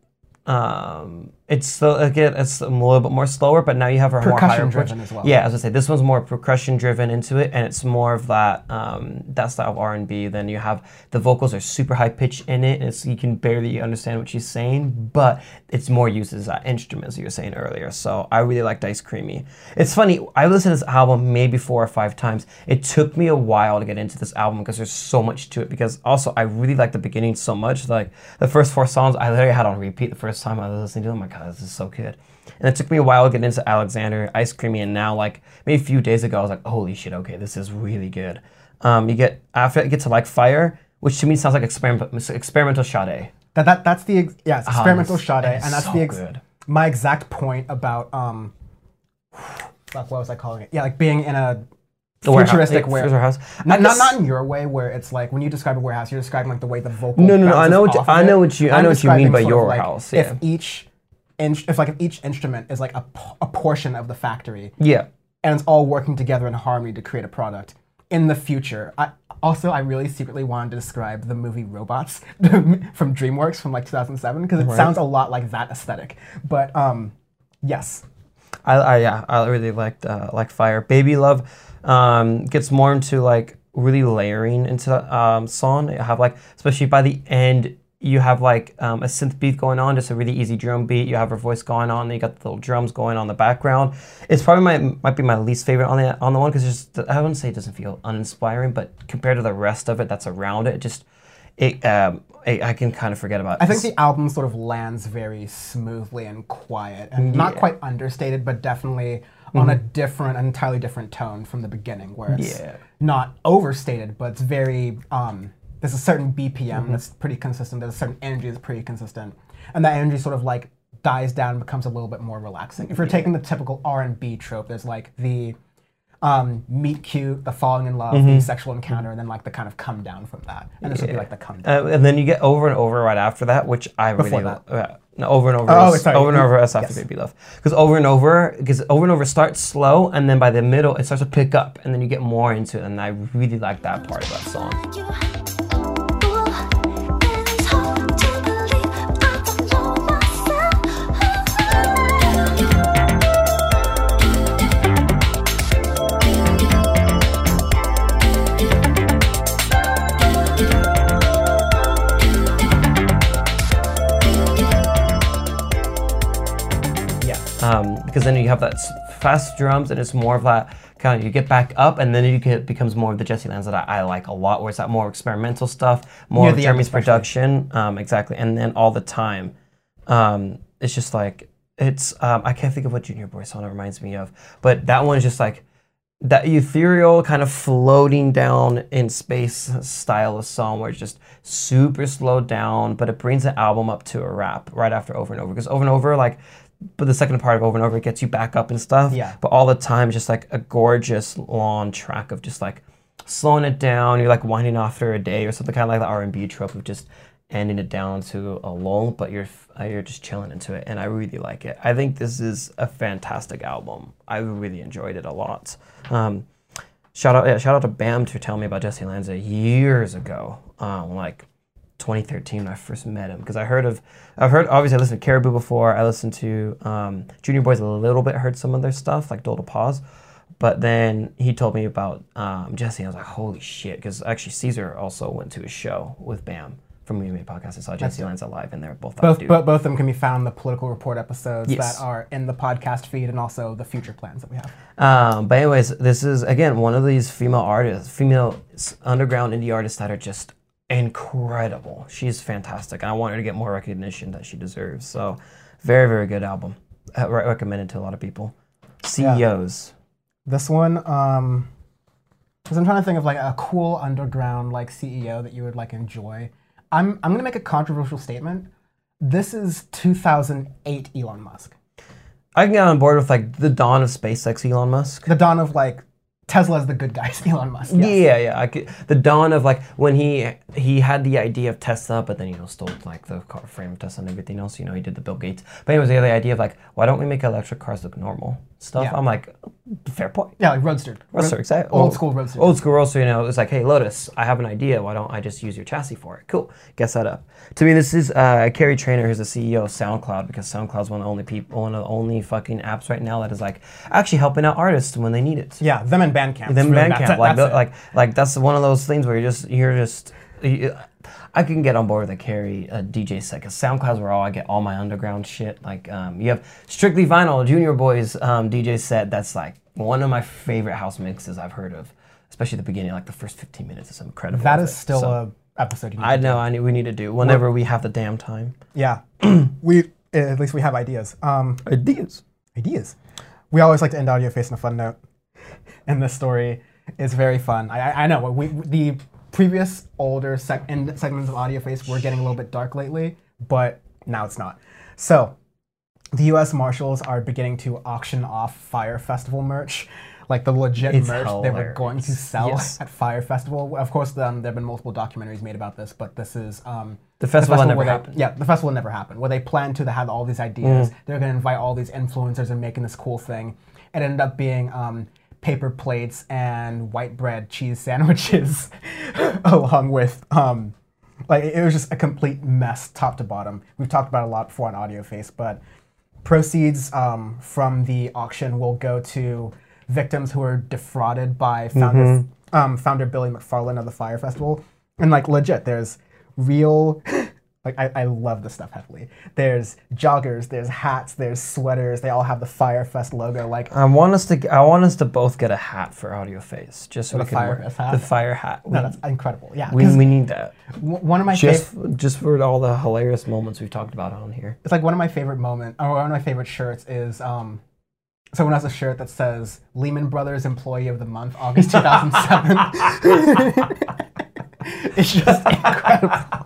It's still again, it's a little bit more slower, but now you have a more higher driven as well. Yeah, as I say, this one's more percussion driven into it, and it's more of that that style of R&B. Then you have the vocals are super high pitched in it, and you can barely understand what she's saying, but it's more used as an instrument, as you were saying earlier. So I really liked Ice Creamy. It's funny, I listened to this album maybe 4 or 5 times. It took me a while to get into this album because there's so much to it. Because also I really like the beginning so much. Like the first 4 songs, I literally had on repeat the first time I was listening to them. Oh my God, this is so good. And it took me a while to get into Alexander, Ice Creamy, and now like maybe a few days ago I was like, holy shit, okay, this is really good. You get after it gets to like Fire, which to me sounds like experimental Sade. That's the it's experimental Sade, and that's so the my exact point about what was I calling it? Yeah, like being in a futuristic warehouse. Not in your way, where it's like when you describe a warehouse, you're describing like the way the vocal. No. I know what you mean by your warehouse. If each instrument is like a portion of the factory. Yeah. And it's all working together in harmony to create a product. in the future. I really secretly wanted to describe the movie Robots from DreamWorks from like 2007 because it sounds a lot like that aesthetic. But yes. I really liked Fire. Baby Love gets more into like really layering into the song. You have like, especially by the end, you have like a synth beat going on, just a really easy drum beat. You have her voice going on, then you got the little drums going on in the background. It's probably might be my least favorite on the one because I wouldn't say it doesn't feel uninspiring, but compared to the rest of it that's around it, I can kind of forget about it. I think the album sort of lands very smoothly and quiet, and not quite understated, but definitely on an entirely different tone from the beginning, where it's not overstated, but it's very. There's a certain BPM that's pretty consistent. There's a certain energy that's pretty consistent, and that energy sort of like dies down and becomes a little bit more relaxing. If you're taking the typical R&B trope, there's like the meet cute, the falling in love, the sexual encounter, and then like the kind of come down from that. And this would be like the come down. And then you get Over and Over right after that, which I Before really that. no, Over and Over. Over and Over is after Baby Love. Because Over and Over starts slow, and then by the middle it starts to pick up, and then you get more into it, and I really like that part of that song. Because then you have that fast drums, and it's more of that kind of, you get back up, and then it becomes more of the Jesse Lanza that I like a lot, where it's that more experimental stuff, more of Jeremy's production, exactly, and then All the Time. It's just like, I can't think of what Junior Boy song it reminds me of, but that one is just like, that ethereal kind of floating down in space style of song where it's just super slowed down, but it brings the album up to a wrap right after Over and Over. Because Over and Over, like, but the second part of Over and Over gets you back up and stuff. Yeah. But All the Time, just like a gorgeous long track of just like slowing it down. You're like winding after a day or something, kind of like the R&B trope of just ending it down to a lull, but you're just chilling into it, and I really like it. I think this is a fantastic album. I really enjoyed it a lot. Shout out to Bam to tell me about Jesse Lanza years ago, like 2013 when I first met him, because I've heard obviously I listened to Caribou before. I listened to Junior Boys a little bit, heard some of their stuff like Dole to Pause, but then he told me about Jesse, and I was like, holy shit, because actually Caesar also went to a show with Bam from We Made Podcast. I saw Jesse Lanza live, and they're both both of them can be found in the Political Report episodes that are in the podcast feed, and also the future plans that we have. But anyways, this is again one of these female underground indie artists that are just incredible. She's fantastic. I want her to get more recognition that she deserves. So, very, very good album. Recommended to a lot of people. CEOs. Yeah. This one, because I'm trying to think of like a cool underground like CEO that you would like enjoy. I'm gonna make a controversial statement. This is 2008 Elon Musk. I can get on board with like the dawn of SpaceX Elon Musk. The dawn of like Tesla's the good guys, Elon Musk. Yes. Yeah. The dawn of like when he had the idea of Tesla, but then stole like the car frame of Tesla and everything else. He did the Bill Gates. But anyways, the other idea of like, why don't we make electric cars look normal stuff? Yeah. I'm like, fair point. Yeah, like Roadster, exactly. Old school Roadster. Old school Roadster. It's like, hey Lotus, I have an idea. Why don't I just use your chassis for it? Cool. Get set up. To me, this is Carrie Trainer, who's the CEO of SoundCloud, because SoundCloud's one of the only fucking apps right now that is like actually helping out artists when they need it. Yeah, them and Bandcamp. That's one of those things where I can get on board with a Carrie DJ set, because SoundCloud's where I get all my underground shit. Like you have Strictly Vinyl, Junior Boys DJ set. That's like one of my favorite house mixes I've heard of, especially at the beginning, like the first 15 minutes is incredible. That is still a episode you need to do. We need to do whenever we have the damn time. Yeah, at least we have ideas. Ideas. We always like to end Audio Face on a fun note, and this story is very fun. I know the previous older segments of Audio Face were getting a little bit dark lately, but now it's not. So, the U.S. Marshals are beginning to auction off Fire Festival merch, like the legit merch they were going to sell at Fire Festival. Of course, there have been multiple documentaries made about this, but this is the festival never happened. The festival never happened. Where they planned to have all these ideas, they're going to invite all these influencers and making this cool thing. It ended up being paper plates and white bread cheese sandwiches, along with like it was just a complete mess, top to bottom. We've talked about it a lot before on Audio Face, but proceeds from the auction will go to victims who are defrauded by founder Billy McFarland of the Fire Festival. And like legit, there's real, like I love this stuff heavily. There's joggers, there's hats, there's sweaters. They all have the Fire Fest logo. Like I want us to both get a hat for Audio Face, just so we can Fire Fest hat? the fire hat. no, that's incredible. Yeah, We 'cause need that one of my just for all the hilarious moments we've talked about on here. it's like one of my favorite one of my favorite shirts is someone has a shirt that says Lehman Brothers Employee of the Month, August 2007. It's just incredible.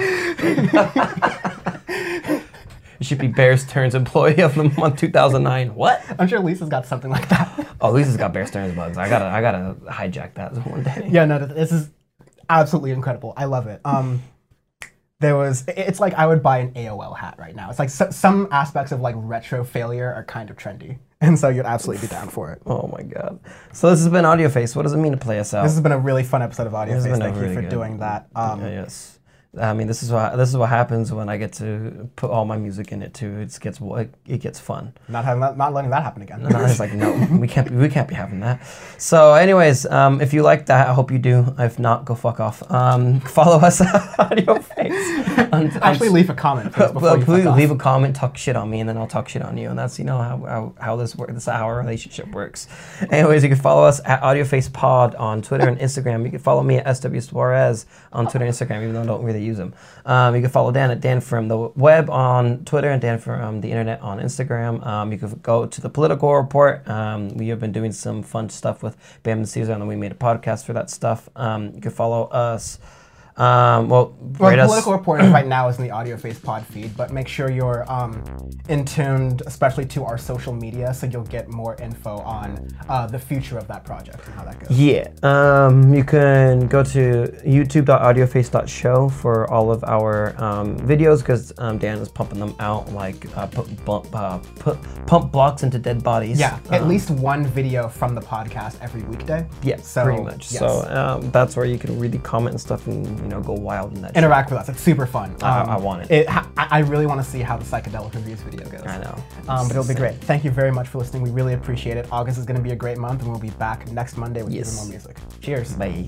It should be Bear Stearns Employee of the Month 2009. What? I'm sure Lisa's got something like that. Oh, Lisa's got Bear Stearns bugs. I gotta hijack that one day. Yeah, no, this is absolutely incredible. I love it. It's like I would buy an AOL hat right now. It's like some aspects of like retro failure are kind of trendy. And so you'd absolutely be down for it. Oh my god. So this has been Audio Face. What does it mean to play us out? This has been a really fun episode of Audio This has Face. been a Thank you really for good- doing that. Yes. I mean, this is what happens when I get to put all my music in it too. It gets fun. Not letting that happen again. And I was like, no, we can't be having that. So, anyways, if you like that, I hope you do. If not, go fuck off. Follow us at Audio Face. Actually, leave a comment please, before you Please fuck off. leave a comment, talk shit on me, and then I'll talk shit on you. And that's how this works. That's how our relationship works. Anyways, you can follow us at AudioFace Pod on Twitter and Instagram. You can follow me at SW Suarez on Twitter and Instagram, even though I don't really use them. You can follow Dan at Dan from the web on Twitter and Dan from the internet on Instagram. You can go to the Political Report. We have been doing some fun stuff with Bam and Caesar, and then we made a podcast for that stuff. You can follow us. Well, rate us. Political Report right now is in the Audio Face pod feed, but make sure you're in tuned, especially to our social media, so you'll get more info on the future of that project and how that goes. Yeah. You can go to youtube.audioface.show for all of our videos, because Dan is pumping them out like pump blocks into dead bodies. Yeah, at least one video from the podcast every weekday. Yeah, So, pretty much. yes. So that's where you can really comment and stuff and go wild in that shit. Interact with us. It's super fun. I want it. I really want to see how the psychedelic reviews video goes. I know. But it'll be great. Thank you very much for listening. We really appreciate it. August is going to be a great month, and we'll be back next Monday with even more music. Cheers. Bye.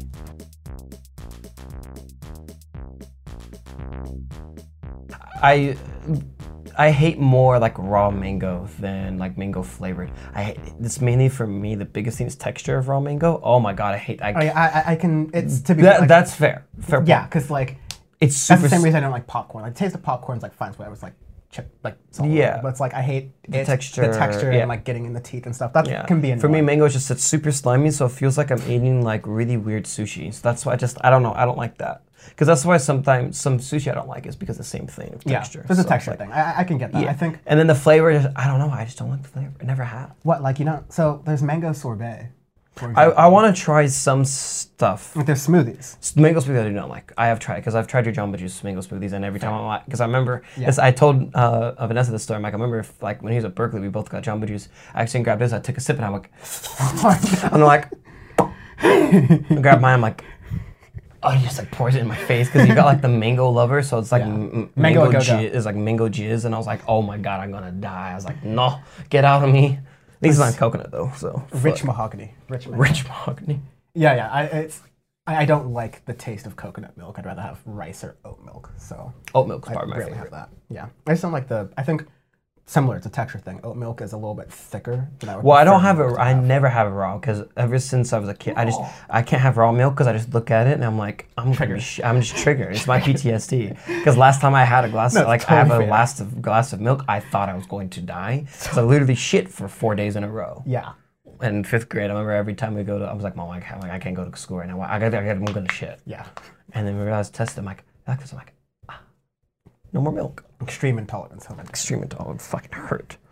I hate more like raw mango than like mango flavored. I hate this mainly for me. The biggest thing is texture of raw mango. Oh my god, I hate. I can. It's to be That's fair. Fair point. Yeah, because like It's that's super. the same reason I don't like popcorn. Like the taste of popcorn is like fine, whatever. It's like chip, like salt. Yeah. But it's like I hate the texture, yeah. and like getting in the teeth and stuff. That Yeah. can be annoying. For me, mango is just it's super slimy, so it feels like I'm eating like really weird sushi. So that's why I don't know. I don't like that. Because that's why sometimes some sushi I don't like is because the same thing of texture. There's a So texture it's like- thing. I can get that. Yeah. I think And then the flavor, I don't know. I just don't like the flavor. I never have. what like so there's mango sorbet. For I example. want to try some stuff. Like there's smoothies. Mango smoothies I do not like. I have tried because I've tried your Jamba Juice mango smoothies, and every time I'm like, because I remember this, I told Vanessa this story. I'm like, I remember like when he was at Berkeley, we both got Jamba Juice. I actually grabbed his. I took a sip, and I'm like, I'm like, I grabbed mine. I'm like, oh, he just like pours it in my face because you got like the mango lover, so it's like Mango mango go-go. jizz. It's like mango jizz, and I was like, oh my god, I'm gonna die. I was like, no, get out of me. These aren't coconut though, so Rich fuck. mahogany. Rich mahogany. Yeah. I don't like the taste of coconut milk. I'd rather have rice or oat milk. So Oat milk is I part of my rarely favorite. have that. Yeah, I just don't like I think similar. It's a texture thing. Oat milk is a little bit thicker than I would. Well, I don't prefer have milk it. to I never have it raw because ever since I was a kid, I can't have raw milk because I just look at it and I'm like, I'm just triggered. It's my PTSD. Because last time I had a glass, No, I totally have a fair. glass of milk, I thought I was going to die. So I literally shit for 4 days in a row. Yeah. In 5th grade, I remember every time we go to, I was like, Mom, I can't go to school right now. I'm gonna shit. Yeah. And then we realized, tested, I'm like, no more milk. Extreme intolerance. Extreme intolerance, fucking hurt.